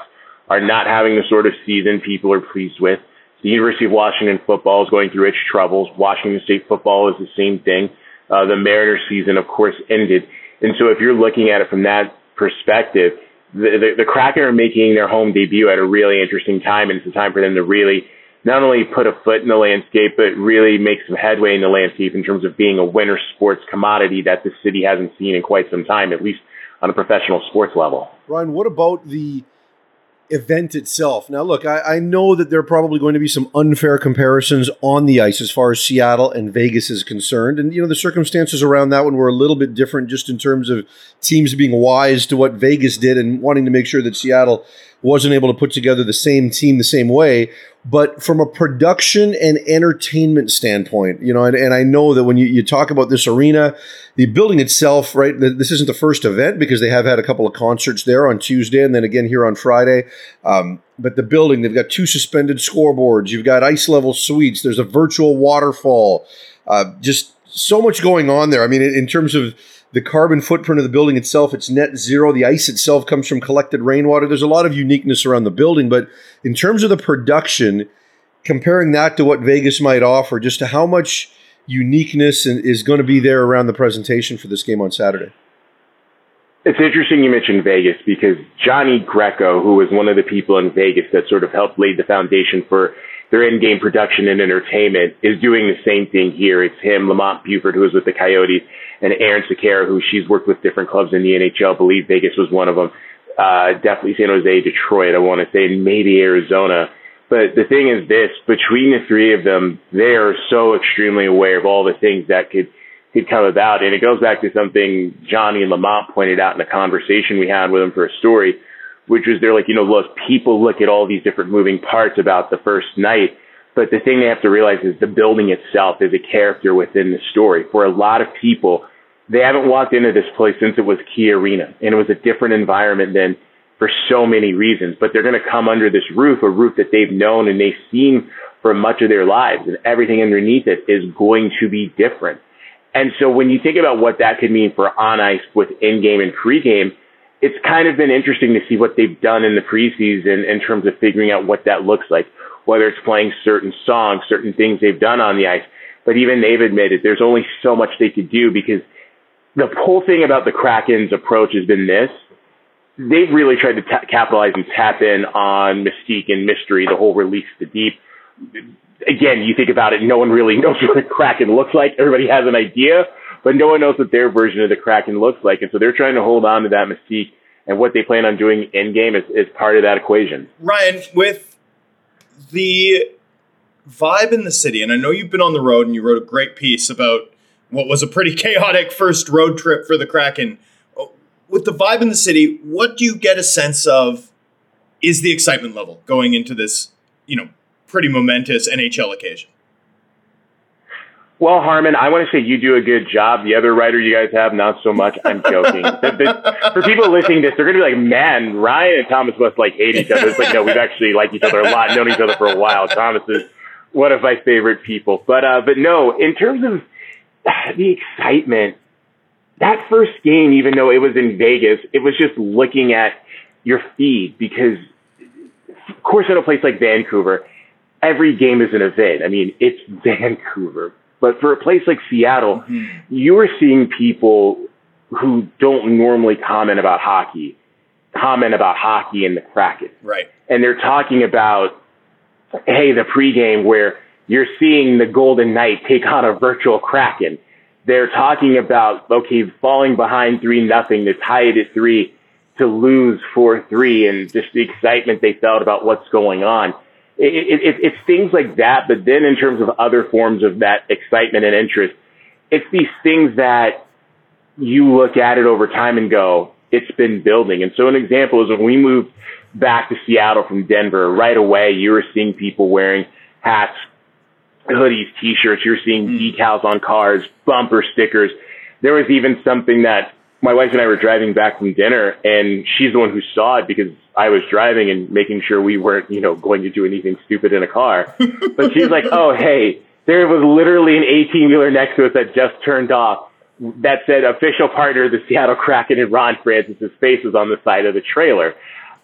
are not having the sort of season people are pleased with. The University of Washington football is going through its troubles. Washington State football is the same thing. The Mariners season, of course, ended. And so if you're looking at it from that perspective, the Kraken are making their home debut at a really interesting time, and it's a time for them to really not only put a foot in the landscape, but really make some headway in the landscape in terms of being a winter sports commodity that the city hasn't seen in quite some time, at least on a professional sports level. Ryan, what about the event itself? Now, look, I know that there are probably going to be some unfair comparisons on the ice as far as Seattle and Vegas is concerned. And, the circumstances around that one were a little bit different just in terms of teams being wise to what Vegas did and wanting to make sure that Seattle wasn't able to put together the same team the same way. But from a production and entertainment standpoint, and I know that when you talk about this arena, the building itself, right, this isn't the first event because they have had a couple of concerts there on Tuesday and then again here on Friday. But the building, they've got 2 suspended scoreboards. You've got ice level suites. There's a virtual waterfall. Just so much going on there. I mean, in terms of the carbon footprint of the building itself, it's net zero. The ice itself comes from collected rainwater. There's a lot of uniqueness around the building. But in terms of the production, comparing that to what Vegas might offer, just to how much uniqueness is going to be there around the presentation for this game on Saturday. It's interesting you mentioned Vegas because Johnny Greco, who was one of the people in Vegas that sort of helped lay the foundation for their in-game production and entertainment, is doing the same thing here. It's him, Lamont Buford, who was with the Coyotes, and Aaron Sequeira, who she's worked with different clubs in the NHL. I believe Vegas was one of them. Definitely San Jose, Detroit, I want to say, and maybe Arizona. But the thing is this, between the three of them, they are so extremely aware of all the things that could come about. And it goes back to something Johnny and Lamont pointed out in a conversation we had with them for a story, which was they're like, look, people look at all these different moving parts about the first night, but the thing they have to realize is the building itself is a character within the story. For a lot of people, they haven't walked into this place since it was Key Arena, and it was a different environment than for so many reasons, but they're going to come under this roof, a roof that they've known and they've seen for much of their lives, and everything underneath it is going to be different. And so when you think about what that could mean for on ice with in-game and pre-game, it's kind of been interesting to see what they've done in the preseason in terms of figuring out what that looks like, whether it's playing certain songs, certain things they've done on the ice. But even they've admitted there's only so much they could do because the whole thing about the Kraken's approach has been this. They've really tried to capitalize and tap in on mystique and mystery, the whole Release the Deep. Again, you think about it, no one really knows what the Kraken looks like. Everybody has an idea, but no one knows what their version of the Kraken looks like. And so they're trying to hold on to that mystique, and what they plan on doing in-game is part of that equation. Ryan, with the vibe in the city, and I know you've been on the road and you wrote a great piece about what was a pretty chaotic first road trip for the Kraken. With the vibe in the city, what do you get a sense of is the excitement level going into this, pretty momentous NHL occasion? Well, Harmon, I want to say you do a good job. The other writer you guys have, not so much. I'm joking. For people listening to this, they're going to be like, man, Ryan and Thomas must hate each other. It's like, no, we've actually liked each other a lot, known each other for a while. Thomas is one of my favorite people. But no, in terms of the excitement, that first game, even though it was in Vegas, it was just looking at your feed because, of course, in a place like Vancouver, every game is an event. I mean, it's Vancouver. But for a place like Seattle, you are seeing people who don't normally comment about hockey in the Kraken. Right. And they're talking about, hey, the pregame where you're seeing the Golden Knight take on a virtual Kraken. They're talking about, okay, falling behind 3-0 to tie it at 3 to lose 4-3 and just the excitement they felt about what's going on. It's things like that, but then in terms of other forms of that excitement and interest, it's these things that you look at it over time and go, it's been building. And so an example is when we moved back to Seattle from Denver, right away you were seeing people wearing hats, hoodies, T-shirts. You're seeing decals on cars, bumper stickers. There was even something that my wife and I were driving back from dinner, and she's the one who saw it because I was driving and making sure we weren't, going to do anything stupid in a car. But she's like, oh, hey, there was literally an 18-wheeler next to us that just turned off that said official partner of the Seattle Kraken and Ron Francis' face was on the side of the trailer.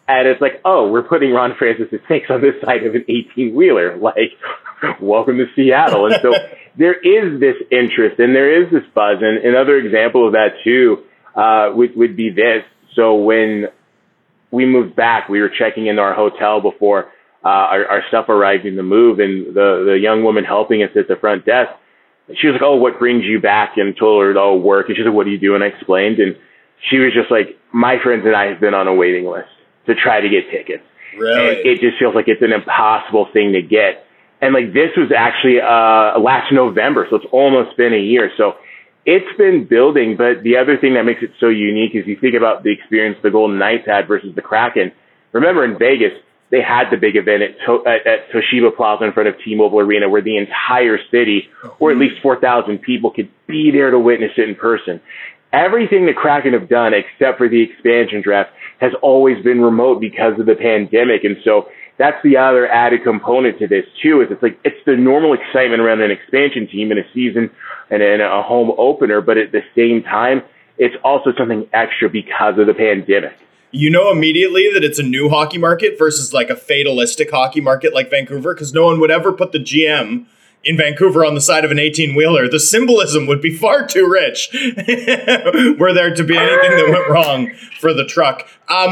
And it's like, oh, we're putting Ron Francis at 6 on this side of an 18-wheeler. Like, welcome to Seattle. And so there is this interest and there is this buzz. And another example of that, too, would be this. So when we moved back, we were checking into our hotel before our stuff arrived in the move. And the young woman helping us at the front desk, she was like, oh, what brings you back? And told her, oh, work. And she said, what do you do? And I explained. And she was just like, my friends and I have been on a waiting list to try to get tickets. Really? And it just feels like it's an impossible thing to get. And like this was actually last November, so it's almost been a year. So it's been building. But the other thing that makes it so unique is you think about the experience the Golden Knights had versus the Kraken. Remember in Vegas, they had the big event at Toshiba Plaza in front of T-Mobile Arena where the entire city, or at least 4,000 people, could be there to witness it in person. Everything the Kraken have done, except for the expansion draft, has always been remote because of the pandemic. And so that's the other added component to this, too, is it's the normal excitement around an expansion team in a season and in a home opener. But at the same time, it's also something extra because of the pandemic. You know immediately that it's a new hockey market versus like a fatalistic hockey market like Vancouver, because no one would ever put the GM in Vancouver on the side of an 18-wheeler. The symbolism would be far too rich were there to be anything that went wrong for the truck.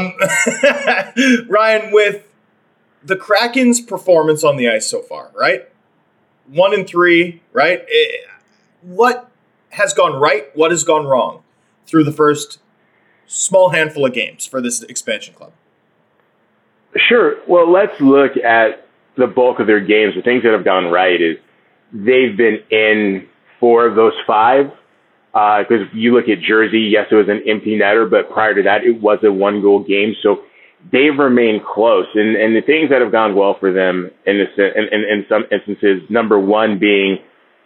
Ryan, with the Kraken's performance on the ice so far, right? 1-3, right? What has gone right? What has gone wrong through the first small handful of games for this expansion club? Sure. Well, let's look at the bulk of their games. The things that have gone right is they've been in 4 of those 5. Because you look at Jersey, yes, it was an empty netter, but prior to that, it was a 1-goal game. So they've remained close. And the things that have gone well for them in some instances, number one being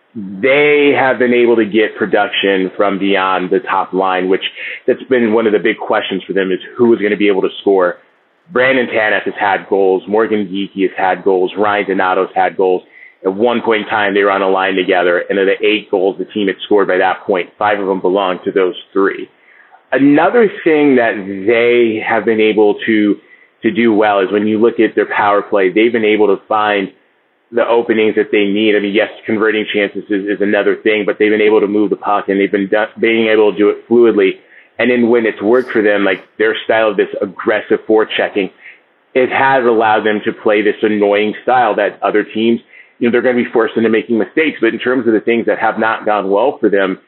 they have been able to get production from beyond the top line, which that's been one of the big questions for them is who is going to be able to score. Brandon Tanev has had goals. Morgan Geekie has had goals. Ryan Donato's had goals. At one point in time, they were on a line together, and of the 8 goals the team had scored by that point, 5 of them belonged to those 3. Another thing that they have been able to do well is when you look at their power play, they've been able to find the openings that they need. I mean, yes, converting chances is another thing, but they've been able to move the puck, and they've been being able to do it fluidly. And then when it's worked for them, like their style of this aggressive forechecking, it has allowed them to play this annoying style that other teams, they're going to be forced into making mistakes. But in terms of the things that have not gone well for them,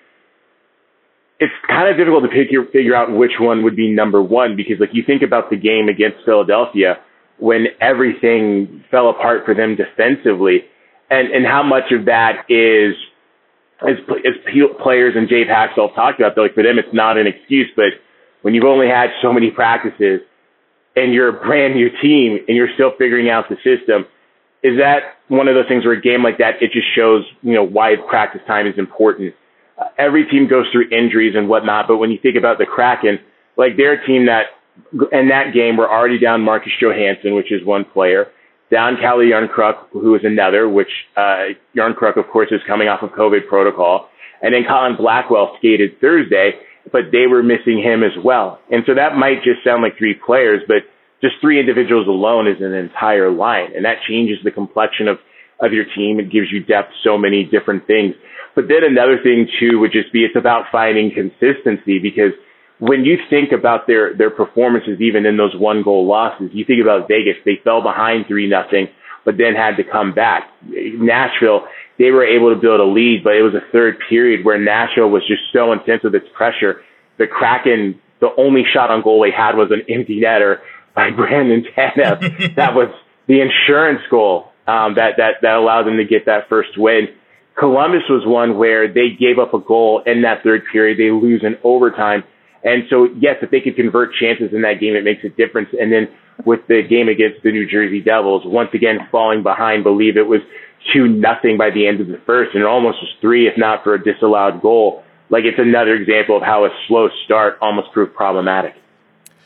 it's kind of difficult to figure out which one would be number one, because like you think about the game against Philadelphia when everything fell apart for them defensively, and how much of that is as players and Dave Haxtell talked about, like for them it's not an excuse, but when you've only had so many practices and you're a brand new team and you're still figuring out the system, is that one of those things where a game like that, it just shows, why practice time is important. Every team goes through injuries and whatnot, but when you think about the Kraken, like they're a team that in that game were already down Marcus Johansson, which is one player, down Calle Jarnkrok, who is another, which Jarnkrok, of course, is coming off of COVID protocol, and then Colin Blackwell skated Thursday, but they were missing him as well. And so that might just sound like 3 players, but just 3 individuals alone is an entire line, and that changes the complexion of your team. It gives you depth, so many different things. But then another thing, too, would just be it's about finding consistency, because when you think about their performances, even in those 1-goal losses, you think about Vegas, they fell behind 3-0, but then had to come back. Nashville, they were able to build a lead, but it was a third period where Nashville was just so intense with its pressure. The Kraken, the only shot on goal they had was an empty netter by Brandon Tanev. That was the insurance goal that allowed them to get that first win. Columbus was one where they gave up a goal in that third period. They lose in overtime. And so, yes, if they could convert chances in that game, it makes a difference. And then with the game against the New Jersey Devils, once again falling behind, believe it was 2-0 by the end of the first, and it almost was 3 if not for a disallowed goal. Like, it's another example of how a slow start almost proved problematic.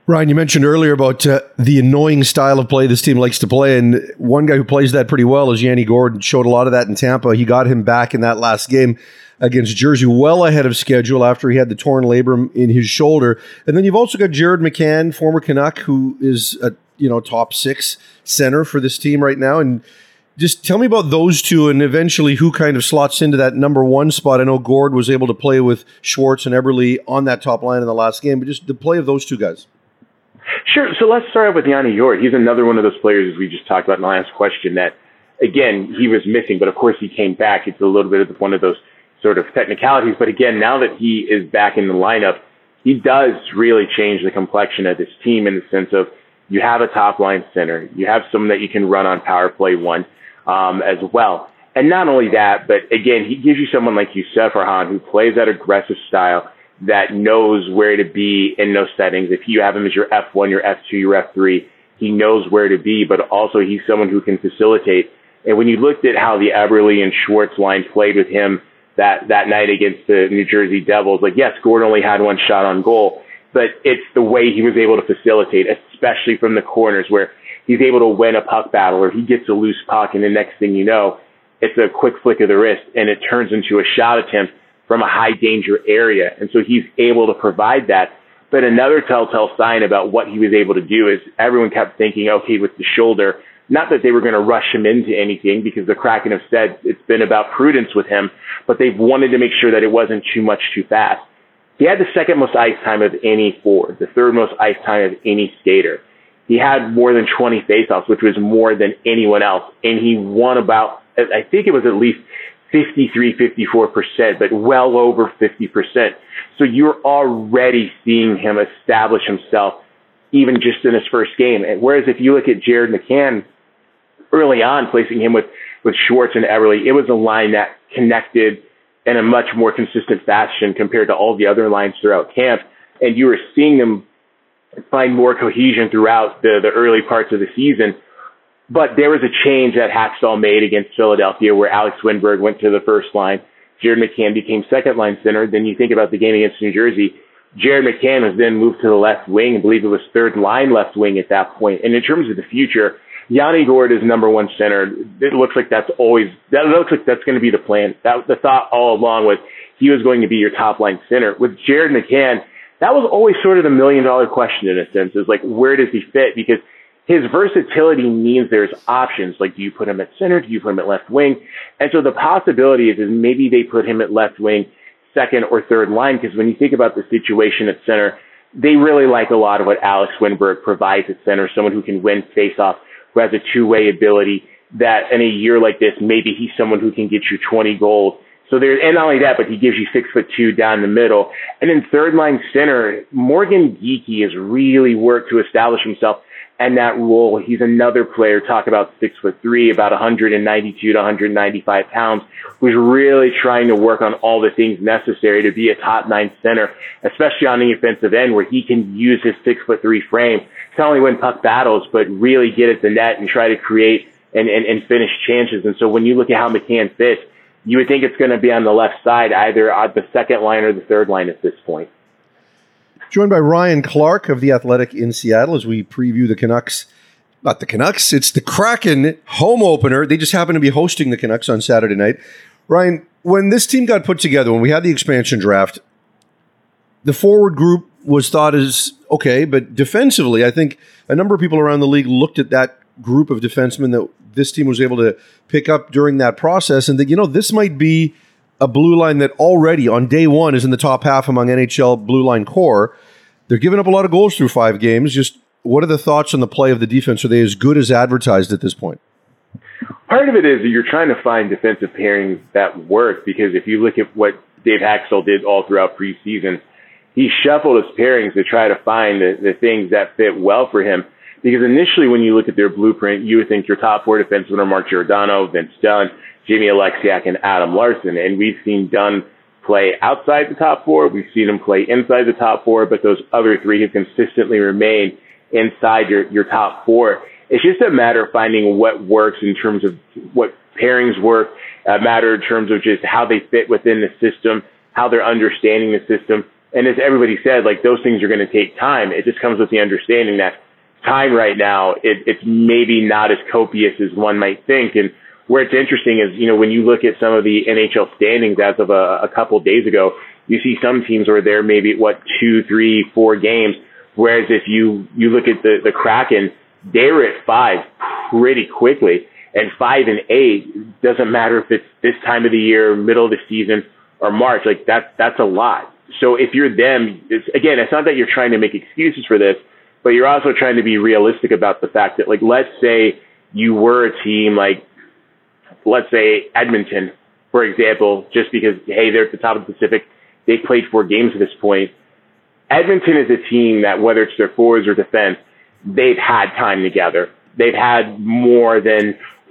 Ryan, you mentioned earlier about the annoying style of play this team likes to play, and one guy who plays that pretty well is Yanni Gourde. Showed a lot of that in Tampa. He got him back in that last game against Jersey well ahead of schedule after he had the torn labrum in his shoulder. And then you've also got Jared McCann, former Canuck, who is a top 6 center for this team right now. And just tell me about those two and eventually who kind of slots into that number 1 spot. I know Gourde was able to play with Schwartz and Eberle on that top line in the last game, but just the play of those two guys. Sure. So let's start out with Yanni Gourde. He's another one of those players, as we just talked about in the last question, that, again, he was missing, but of course he came back. It's a little bit of one of those sort of technicalities. But again, now that he is back in the lineup, he does really change the complexion of this team in the sense of you have a top line center. You have someone that you can run on power play 1 as well. And not only that, but again, he gives you someone like Youssef Farhan who plays that aggressive style, that knows where to be in those settings. If you have him as your F1, your F2, your F3, he knows where to be, but also he's someone who can facilitate. And when you looked at how the Eberle and Schwartz line played with him that night against the New Jersey Devils, like, yes, Gourde only had 1 shot on goal, but it's the way he was able to facilitate, especially from the corners where he's able to win a puck battle or he gets a loose puck, and the next thing you know, it's a quick flick of the wrist and it turns into a shot attempt from a high danger area. And so he's able to provide that. But another telltale sign about what he was able to do is everyone kept thinking, okay, with the shoulder, not that they were going to rush him into anything, because the Kraken have said it's been about prudence with him, but they've wanted to make sure that it wasn't too much too fast. He had the 2nd most ice time of any forward, the 3rd most ice time of any skater. He had more than 20 faceoffs, which was more than anyone else. And he won about, I think it was at least 53-54%, but well over 50%. So you're already seeing him establish himself even just in his first game. And whereas if you look at Jared McCann early on, placing him with Schwartz and Eberle, it was a line that connected in a much more consistent fashion compared to all the other lines throughout camp. And you were seeing them find more cohesion throughout the early parts of the season. But there was a change that Hackstall made against Philadelphia where Alex Winberg went to the first line. Jared McCann became second line center. Then you think about the game against New Jersey. Jared McCann was then moved to the left wing. I believe it was third line left wing at that point. And in terms of the future, Yanni Gourde is number 1 center. It looks like that's going to be the plan. The thought all along was he was going to be your top line center. With Jared McCann, that was always sort of the $1 million question in a sense, is like, where does he fit? Because his versatility means there's options. Like, do you put him at center? Do you put him at left wing? And so the possibility is maybe they put him at left wing, 2nd or 3rd line, because when you think about the situation at center, they really like a lot of what Alex Winberg provides at center, someone who can win faceoff, who has a two-way ability, that in a year like this, maybe he's someone who can get you 20 goals. So there, and not only that, but he gives you 6'2" down the middle. And in 3rd line center, Morgan Geekie has really worked to establish himself in that role. He's another player, talk about 6'3", about 192 to 195 pounds, who's really trying to work on all the things necessary to be a top 9 center, especially on the offensive end, where he can use his 6'3" frame to not only win puck battles, but really get at the net and try to create and finish chances. And so when you look at how McCann fits, you would think it's going to be on the left side, either on the 2nd line or the 3rd line at this point. Joined by Ryan Clark of The Athletic in Seattle as we preview the Canucks. Not the Canucks, it's the Kraken home opener. They just happen to be hosting the Canucks on Saturday night. Ryan, when this team got put together, when we had the expansion draft, the forward group was thought as okay, but defensively, I think a number of people around the league looked at that group of defensemen that this team was able to pick up during that process and that, this might be a blue line that already on day one is in the top half among NHL blue line core. They're giving up a lot of goals through 5 games. Just what are the thoughts on the play of the defense? Are they as good as advertised at this point? Part of it is that you're trying to find defensive pairings that work, because if you look at what Dave Hackstall did all throughout preseason, he shuffled his pairings to try to find the things that fit well for him. Because initially when you look at their blueprint, you would think your top 4 defensemen are Mark Giordano, Vince Dunn, Jamie Alexiak, and Adam Larson. And we've seen Dunn play outside the top 4. We've seen him play inside the top 4, but those other 3 have consistently remained inside your top 4. It's just a matter of finding what works in terms of what pairings work, a matter in terms of just how they fit within the system, how they're understanding the system. And as everybody said, like, those things are going to take time. It just comes with the understanding that time right now, it's maybe not as copious as one might think. And where it's interesting is, when you look at some of the NHL standings as of a couple days ago, you see some teams where they're maybe, 2, 3, 4 games. Whereas if you look at the Kraken, they were at 5 pretty quickly. And 5 and 8, doesn't matter if it's this time of the year, middle of the season, or March. Like, that's a lot. So if you're them, it's not that you're trying to make excuses for this, but you're also trying to be realistic about the fact that, like, let's say you were a team like, let's say Edmonton, for example, just because, hey, they're at the top of the Pacific, they played 4 games at this point. Edmonton is a team that, whether it's their forwards or defense, they've had time together. They've had more than,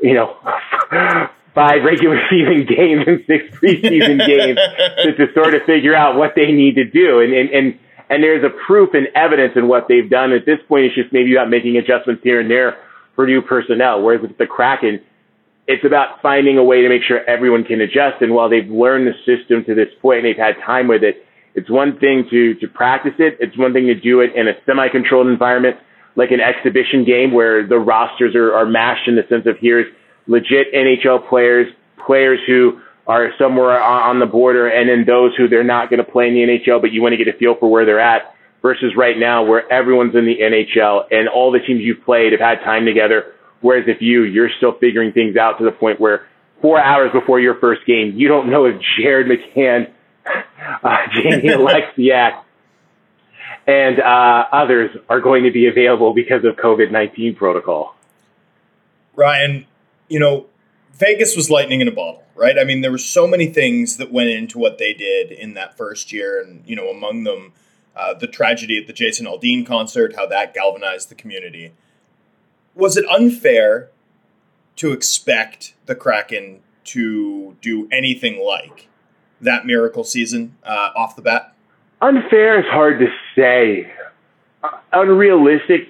5 regular season games and 6 preseason games to sort of figure out what they need to do. And there's a proof and evidence in what they've done. At this point, it's just maybe about making adjustments here and there for new personnel. Whereas with the Kraken, it's about finding a way to make sure everyone can adjust. And while they've learned the system to this point and they've had time with it, it's one thing to practice it. It's one thing to do it in a semi-controlled environment, like an exhibition game where the rosters are mashed in the sense of here's legit NHL players who are somewhere on the border, and then those who they're not going to play in the NHL, but you want to get a feel for where they're at, versus right now where everyone's in the NHL and all the teams you've played have had time together. Whereas if you're still figuring things out to the point where 4 hours before your first game, you don't know if Jared McCann, Jamie Alexiak, and others are going to be available because of COVID-19 protocol. Ryan, Vegas was lightning in a bottle, right? I mean, there were so many things that went into what they did in that first year. And, among them, the tragedy at the Jason Aldean concert, how that galvanized the community. Was it unfair to expect the Kraken to do anything like that miracle season off the bat? Unfair is hard to say. Unrealistic,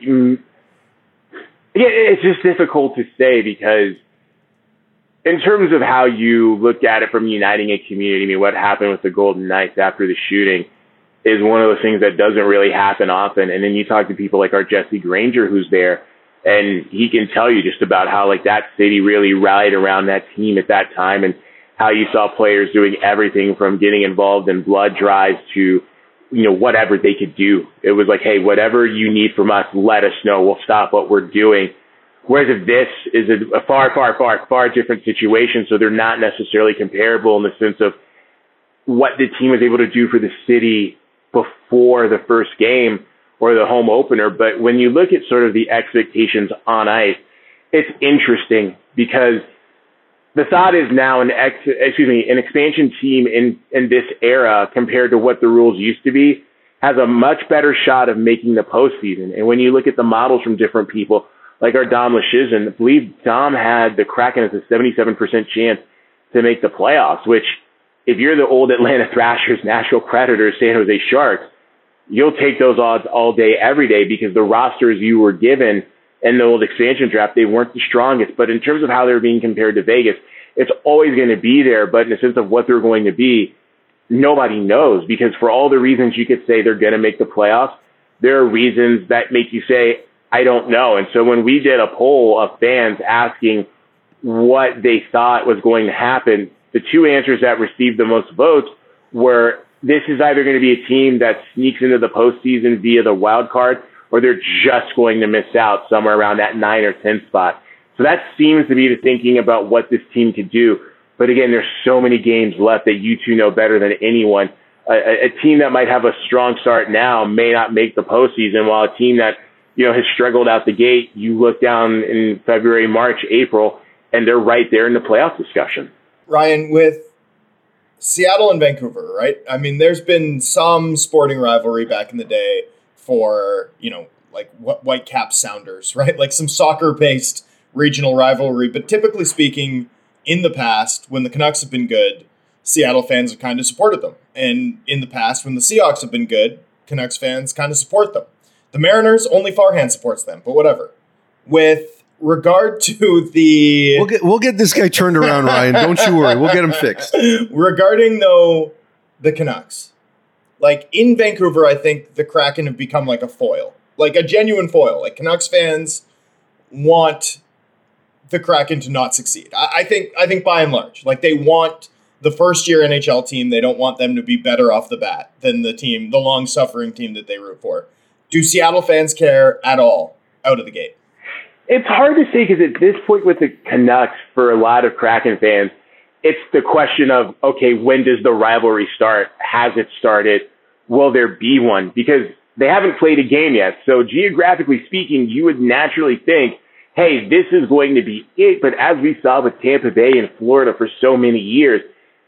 it's just difficult to say because in terms of how you look at it from uniting a community, I mean, what happened with the Golden Knights after the shooting is one of those things that doesn't really happen often. And then you talk to people like our Jesse Granger, who's there, and he can tell you just about how, like, that city really rallied around that team at that time and how you saw players doing everything from getting involved in blood drives to, whatever they could do. It was like, hey, whatever you need from us, let us know. We'll stop what we're doing. Whereas if this is a far, far, far, far different situation, so they're not necessarily comparable in the sense of what the team was able to do for the city before the first game or the home opener. But when you look at sort of the expectations on ice, it's interesting because the thought is now an expansion team in this era compared to what the rules used to be has a much better shot of making the postseason. And when you look at the models from different people, like our Dom Luszczyszyn, I believe Dom had the Kraken as a 77% chance to make the playoffs, which if you're the old Atlanta Thrashers, Nashville Predators, San Jose Sharks, you'll take those odds all day, every day, because the rosters you were given in the old expansion draft, they weren't the strongest. But in terms of how they're being compared to Vegas, it's always going to be there. But in the sense of what they're going to be, nobody knows, because for all the reasons you could say they're going to make the playoffs, there are reasons that make you say, I don't know. And so when we did a poll of fans asking what they thought was going to happen, the 2 answers that received the most votes were this is either going to be a team that sneaks into the postseason via the wild card, or they're just going to miss out somewhere around that 9 or 10 spot. So that seems to be the thinking about what this team could do. But again, there's so many games left that you two know better than anyone. A team that might have a strong start now may not make the postseason, while a team that has struggled out the gate, you look down in February, March, April, and they're right there in the playoff discussion. Ryan, with Seattle and Vancouver, right? I mean, there's been some sporting rivalry back in the day for, like Whitecaps Sounders, right? Like some soccer-based regional rivalry. But typically speaking, in the past, when the Canucks have been good, Seattle fans have kind of supported them. And in the past, when the Seahawks have been good, Canucks fans kind of support them. The Mariners, only Farhan supports them, but whatever. With regard to the... We'll get this guy turned around, Ryan. Don't you worry. We'll get him fixed. Regarding, though, the Canucks, Like, in Vancouver, I think the Kraken have become like a foil. Like, a genuine foil. Like, Canucks fans want the Kraken to not succeed. I think by and large. Like, they want the first-year NHL team. They don't want them to be better off the bat than the long-suffering team that they root for. Do Seattle fans care at all out of the gate? It's hard to say because at this point with the Canucks, for a lot of Kraken fans, it's the question of, okay, when does the rivalry start? Has it started? Will there be one? Because they haven't played a game yet. So geographically speaking, you would naturally think, hey, this is going to be it. But as we saw with Tampa Bay and Florida for so many years,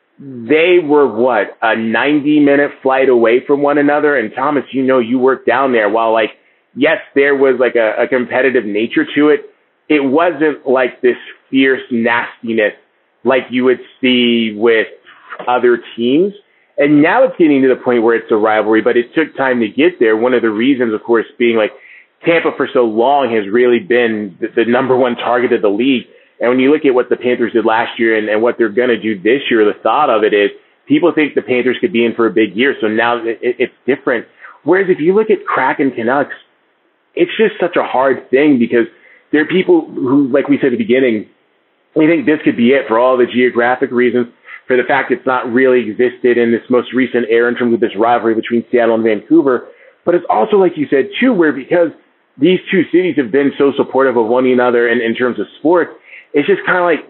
they were, a 90-minute flight away from one another. And Thomas, you worked down there. While, yes, there was a competitive nature to it, it wasn't like this fierce nastiness like you would see with other teams. And now it's getting to the point where it's a rivalry, but it took time to get there. One of the reasons, of course, being Tampa for so long has really been the number one target of the league. And when you look at what the Panthers did last year and what they're going to do this year, the thought of it is people think the Panthers could be in for a big year. So now it's different. Whereas if you look at Kraken Canucks, it's just such a hard thing because there are people who, like we said at the beginning, we think this could be it for all the geographic reasons, for the fact it's not really existed in this most recent era in terms of this rivalry between Seattle and Vancouver. But it's also, like you said, too, where because these two cities have been so supportive of one another in terms of sports, it's just kind of like,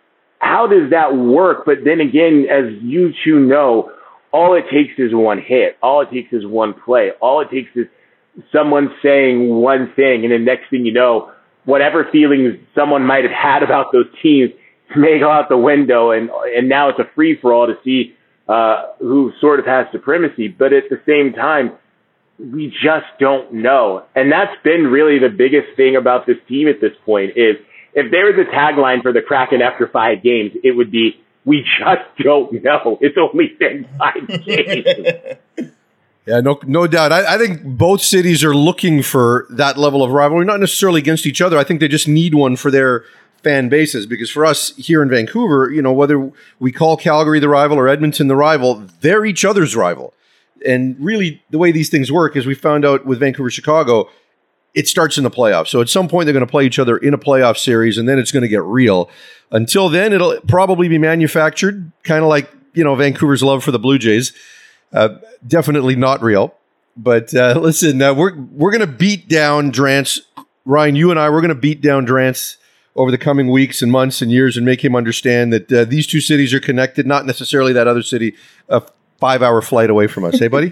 how does that work? But then again, as you two know, all it takes is one hit. All it takes is one play. All it takes is someone saying one thing, and the next thing you know, whatever feelings someone might have had about those teams may go out the window, and now it's a free-for-all to see who sort of has supremacy. But at the same time, we just don't know. And that's been really the biggest thing about this team at this point is if there was a tagline for the Kraken after 5 games, it would be, we just don't know. It's only been 5 games. Yeah, no doubt. I think both cities are looking for that level of rivalry, not necessarily against each other. I think they just need one for their fan bases, because for us here in Vancouver, whether we call Calgary the rival or Edmonton the rival, they're each other's rival. And really, the way these things work is we found out with Vancouver-Chicago, it starts in the playoffs. So at some point, they're going to play each other in a playoff series, and then it's going to get real. Until then, it'll probably be manufactured, kind of like, Vancouver's love for the Blue Jays. Definitely not real. But listen, we're going to beat down Drance. Ryan, you and I, we're going to beat down Drance over the coming weeks and months and years and make him understand that these two cities are connected, not necessarily that other city a 5-hour flight away from us. Hey, buddy?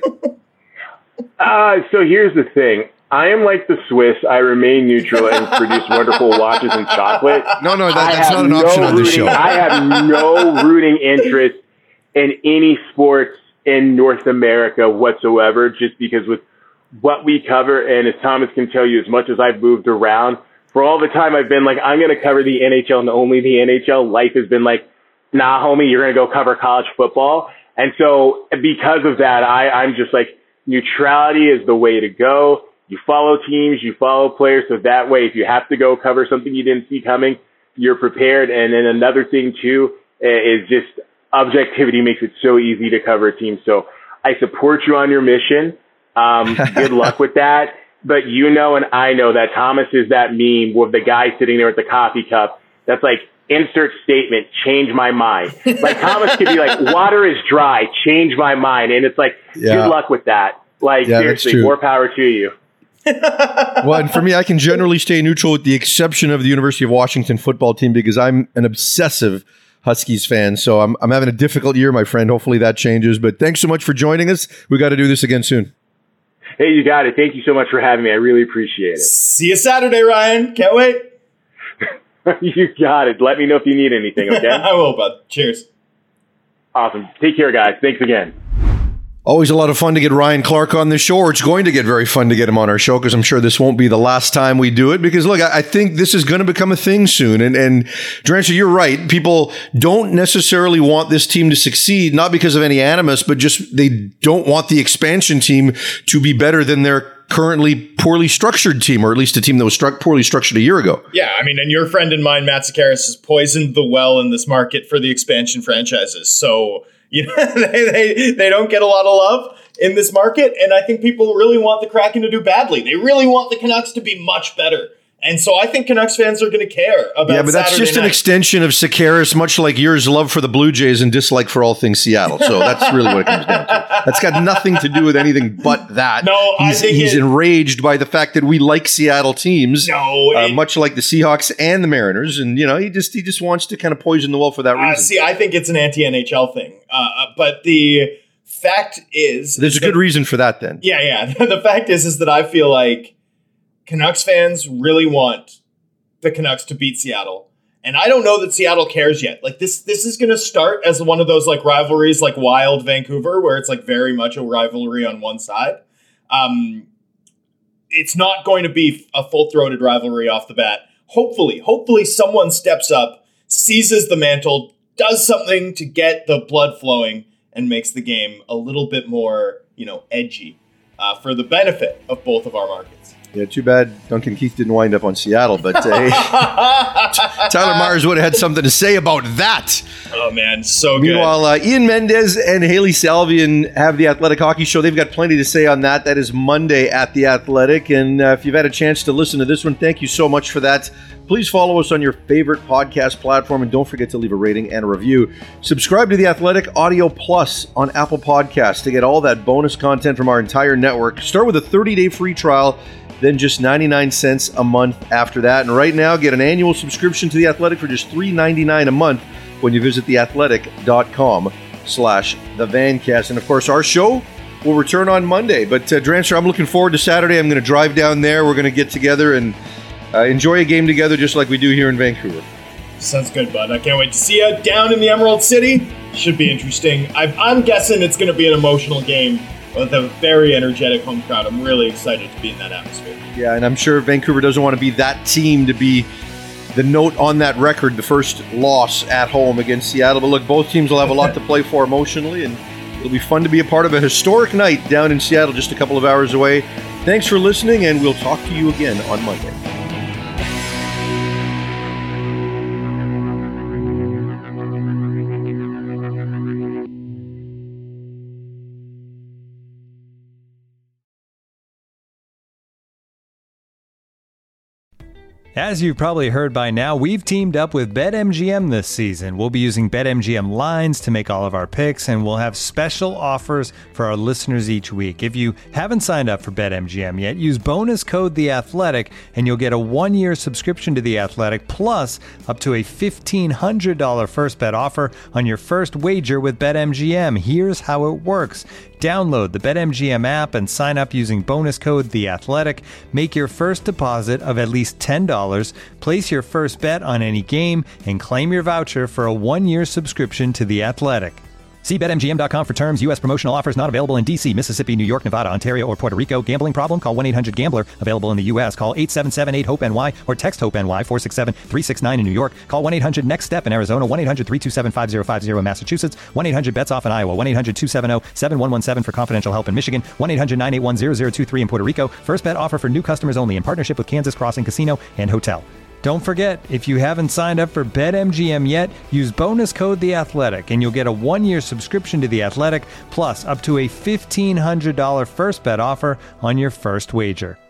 So here's the thing. I am like the Swiss. I remain neutral and produce wonderful watches and chocolate. No, that's not an option on this show. I have no rooting interest in any sports in North America whatsoever, just because with what we cover, and as Thomas can tell you, as much as I've moved around, for all the time I've been like, I'm going to cover the NHL and only the NHL, life has been like, nah, homie, you're going to go cover college football. And so because of that, I'm just like, neutrality is the way to go. You follow teams, you follow players, so that way if you have to go cover something you didn't see coming, you're prepared. And then another thing too is just objectivity makes it so easy to cover a team. So I support you on your mission. Good luck with that. But and I know that Thomas is that meme with the guy sitting there with the coffee cup that's like, insert statement, change my mind. Like Thomas could be like, water is dry, change my mind. And it's like, good luck with that. Like, seriously, more power to you. Well, and for me, I can generally stay neutral with the exception of the University of Washington football team because I'm an obsessive Huskies fan. So I'm having a difficult year, my friend. Hopefully that changes. But thanks so much for joining us. We got to do this again soon. Hey, you got it. Thank you so much for having me. I really appreciate it. See you Saturday, Ryan. Can't wait. You got it. Let me know if you need anything, okay? I will, bud. Cheers. Awesome. Take care, guys. Thanks again. Always a lot of fun to get Ryan Clark on the show, or it's going to get very fun to get him on our show because I'm sure this won't be the last time we do it because, look, I think this is going to become a thing soon. And Drancer, you're right. People don't necessarily want this team to succeed, not because of any animus, but just they don't want the expansion team to be better than their currently poorly structured team, or at least a team that was poorly structured a year ago. Yeah, I mean, and your friend and mine, Matt Sakaris, has poisoned the well in this market for the expansion franchises. So, they don't get a lot of love. in this market, and I think people really want the Kraken to do badly. They really want the Canucks to be much better. And so I think Canucks fans are going to care about Saturday night. Yeah, but that's just an extension of Sakaris, much like yours love for the Blue Jays and dislike for all things Seattle. So that's really what it comes down to. That's got nothing to do with anything but that. No, he's enraged by the fact that we like Seattle teams, much like the Seahawks and the Mariners. And, he just wants to kind of poison the well for that reason. See, I think it's an anti-NHL thing. But the fact is... There's a good reason for that then. Yeah. The fact is that I feel like Canucks fans really want the Canucks to beat Seattle. And I don't know that Seattle cares yet. Like this is going to start as one of those like rivalries like Wild Vancouver, where it's like very much a rivalry on one side. It's not going to be a full-throated rivalry off the bat. Hopefully someone steps up, seizes the mantle, does something to get the blood flowing, and makes the game a little bit more, edgy for the benefit of both of our markets. Yeah, too bad Duncan Keith didn't wind up on Seattle, but Tyler Myers would have had something to say about that. Oh, man, so good. Meanwhile, Ian Mendez and Haley Salvian have the Athletic Hockey Show. They've got plenty to say on that. That is Monday at the Athletic, and if you've had a chance to listen to this one, thank you so much for that. Please follow us on your favorite podcast platform, and don't forget to leave a rating and a review. Subscribe to The Athletic Audio Plus on Apple Podcasts to get all that bonus content from our entire network. Start with a 30-day free trial, then just 99 cents a month after that. And right now, get an annual subscription to The Athletic for just $3.99 a month when you visit theathletic.com/thevancast. And of course, our show will return on Monday. But Drancer, I'm looking forward to Saturday. I'm going to drive down there. We're going to get together and enjoy a game together just like we do here in Vancouver. Sounds good, bud. I can't wait to see you down in the Emerald City. Should be interesting. I'm guessing it's going to be an emotional game with a very energetic home crowd. I'm really excited to be in that atmosphere. Yeah, and I'm sure Vancouver doesn't want to be that team to be the note on that record, the first loss at home against Seattle. But look, both teams will have a lot to play for emotionally, and it'll be fun to be a part of a historic night down in Seattle just a couple of hours away. Thanks for listening, and we'll talk to you again on Monday. As you've probably heard by now, we've teamed up with BetMGM this season. We'll be using BetMGM lines to make all of our picks, and we'll have special offers for our listeners each week. If you haven't signed up for BetMGM yet, use bonus code THEATHLETIC, and you'll get a 1-year subscription to The Athletic, plus up to a $1,500 first bet offer on your first wager with BetMGM. Here's how it works. Download the BetMGM app and sign up using bonus code THEATHLETIC. Make your first deposit of at least $10. Place your first bet on any game and claim your voucher for a 1-year subscription to The Athletic. See BetMGM.com for terms. U.S. promotional offers not available in D.C., Mississippi, New York, Nevada, Ontario, or Puerto Rico. Gambling problem? Call 1-800-GAMBLER. Available in the U.S. Call 877-8-HOPE-NY or text HOPE-NY 467-369 in New York. Call 1-800-NEXT-STEP in Arizona. 1-800-327-5050 in Massachusetts. 1-800-BETS-OFF in Iowa. 1-800-270-7117 for confidential help in Michigan. 1-800-981-0023 in Puerto Rico. First bet offer for new customers only in partnership with Kansas Crossing Casino and Hotel. Don't forget, if you haven't signed up for BetMGM yet, use bonus code THEATHLETIC, and you'll get a 1-year subscription to The Athletic, plus up to a $1,500 first bet offer on your first wager.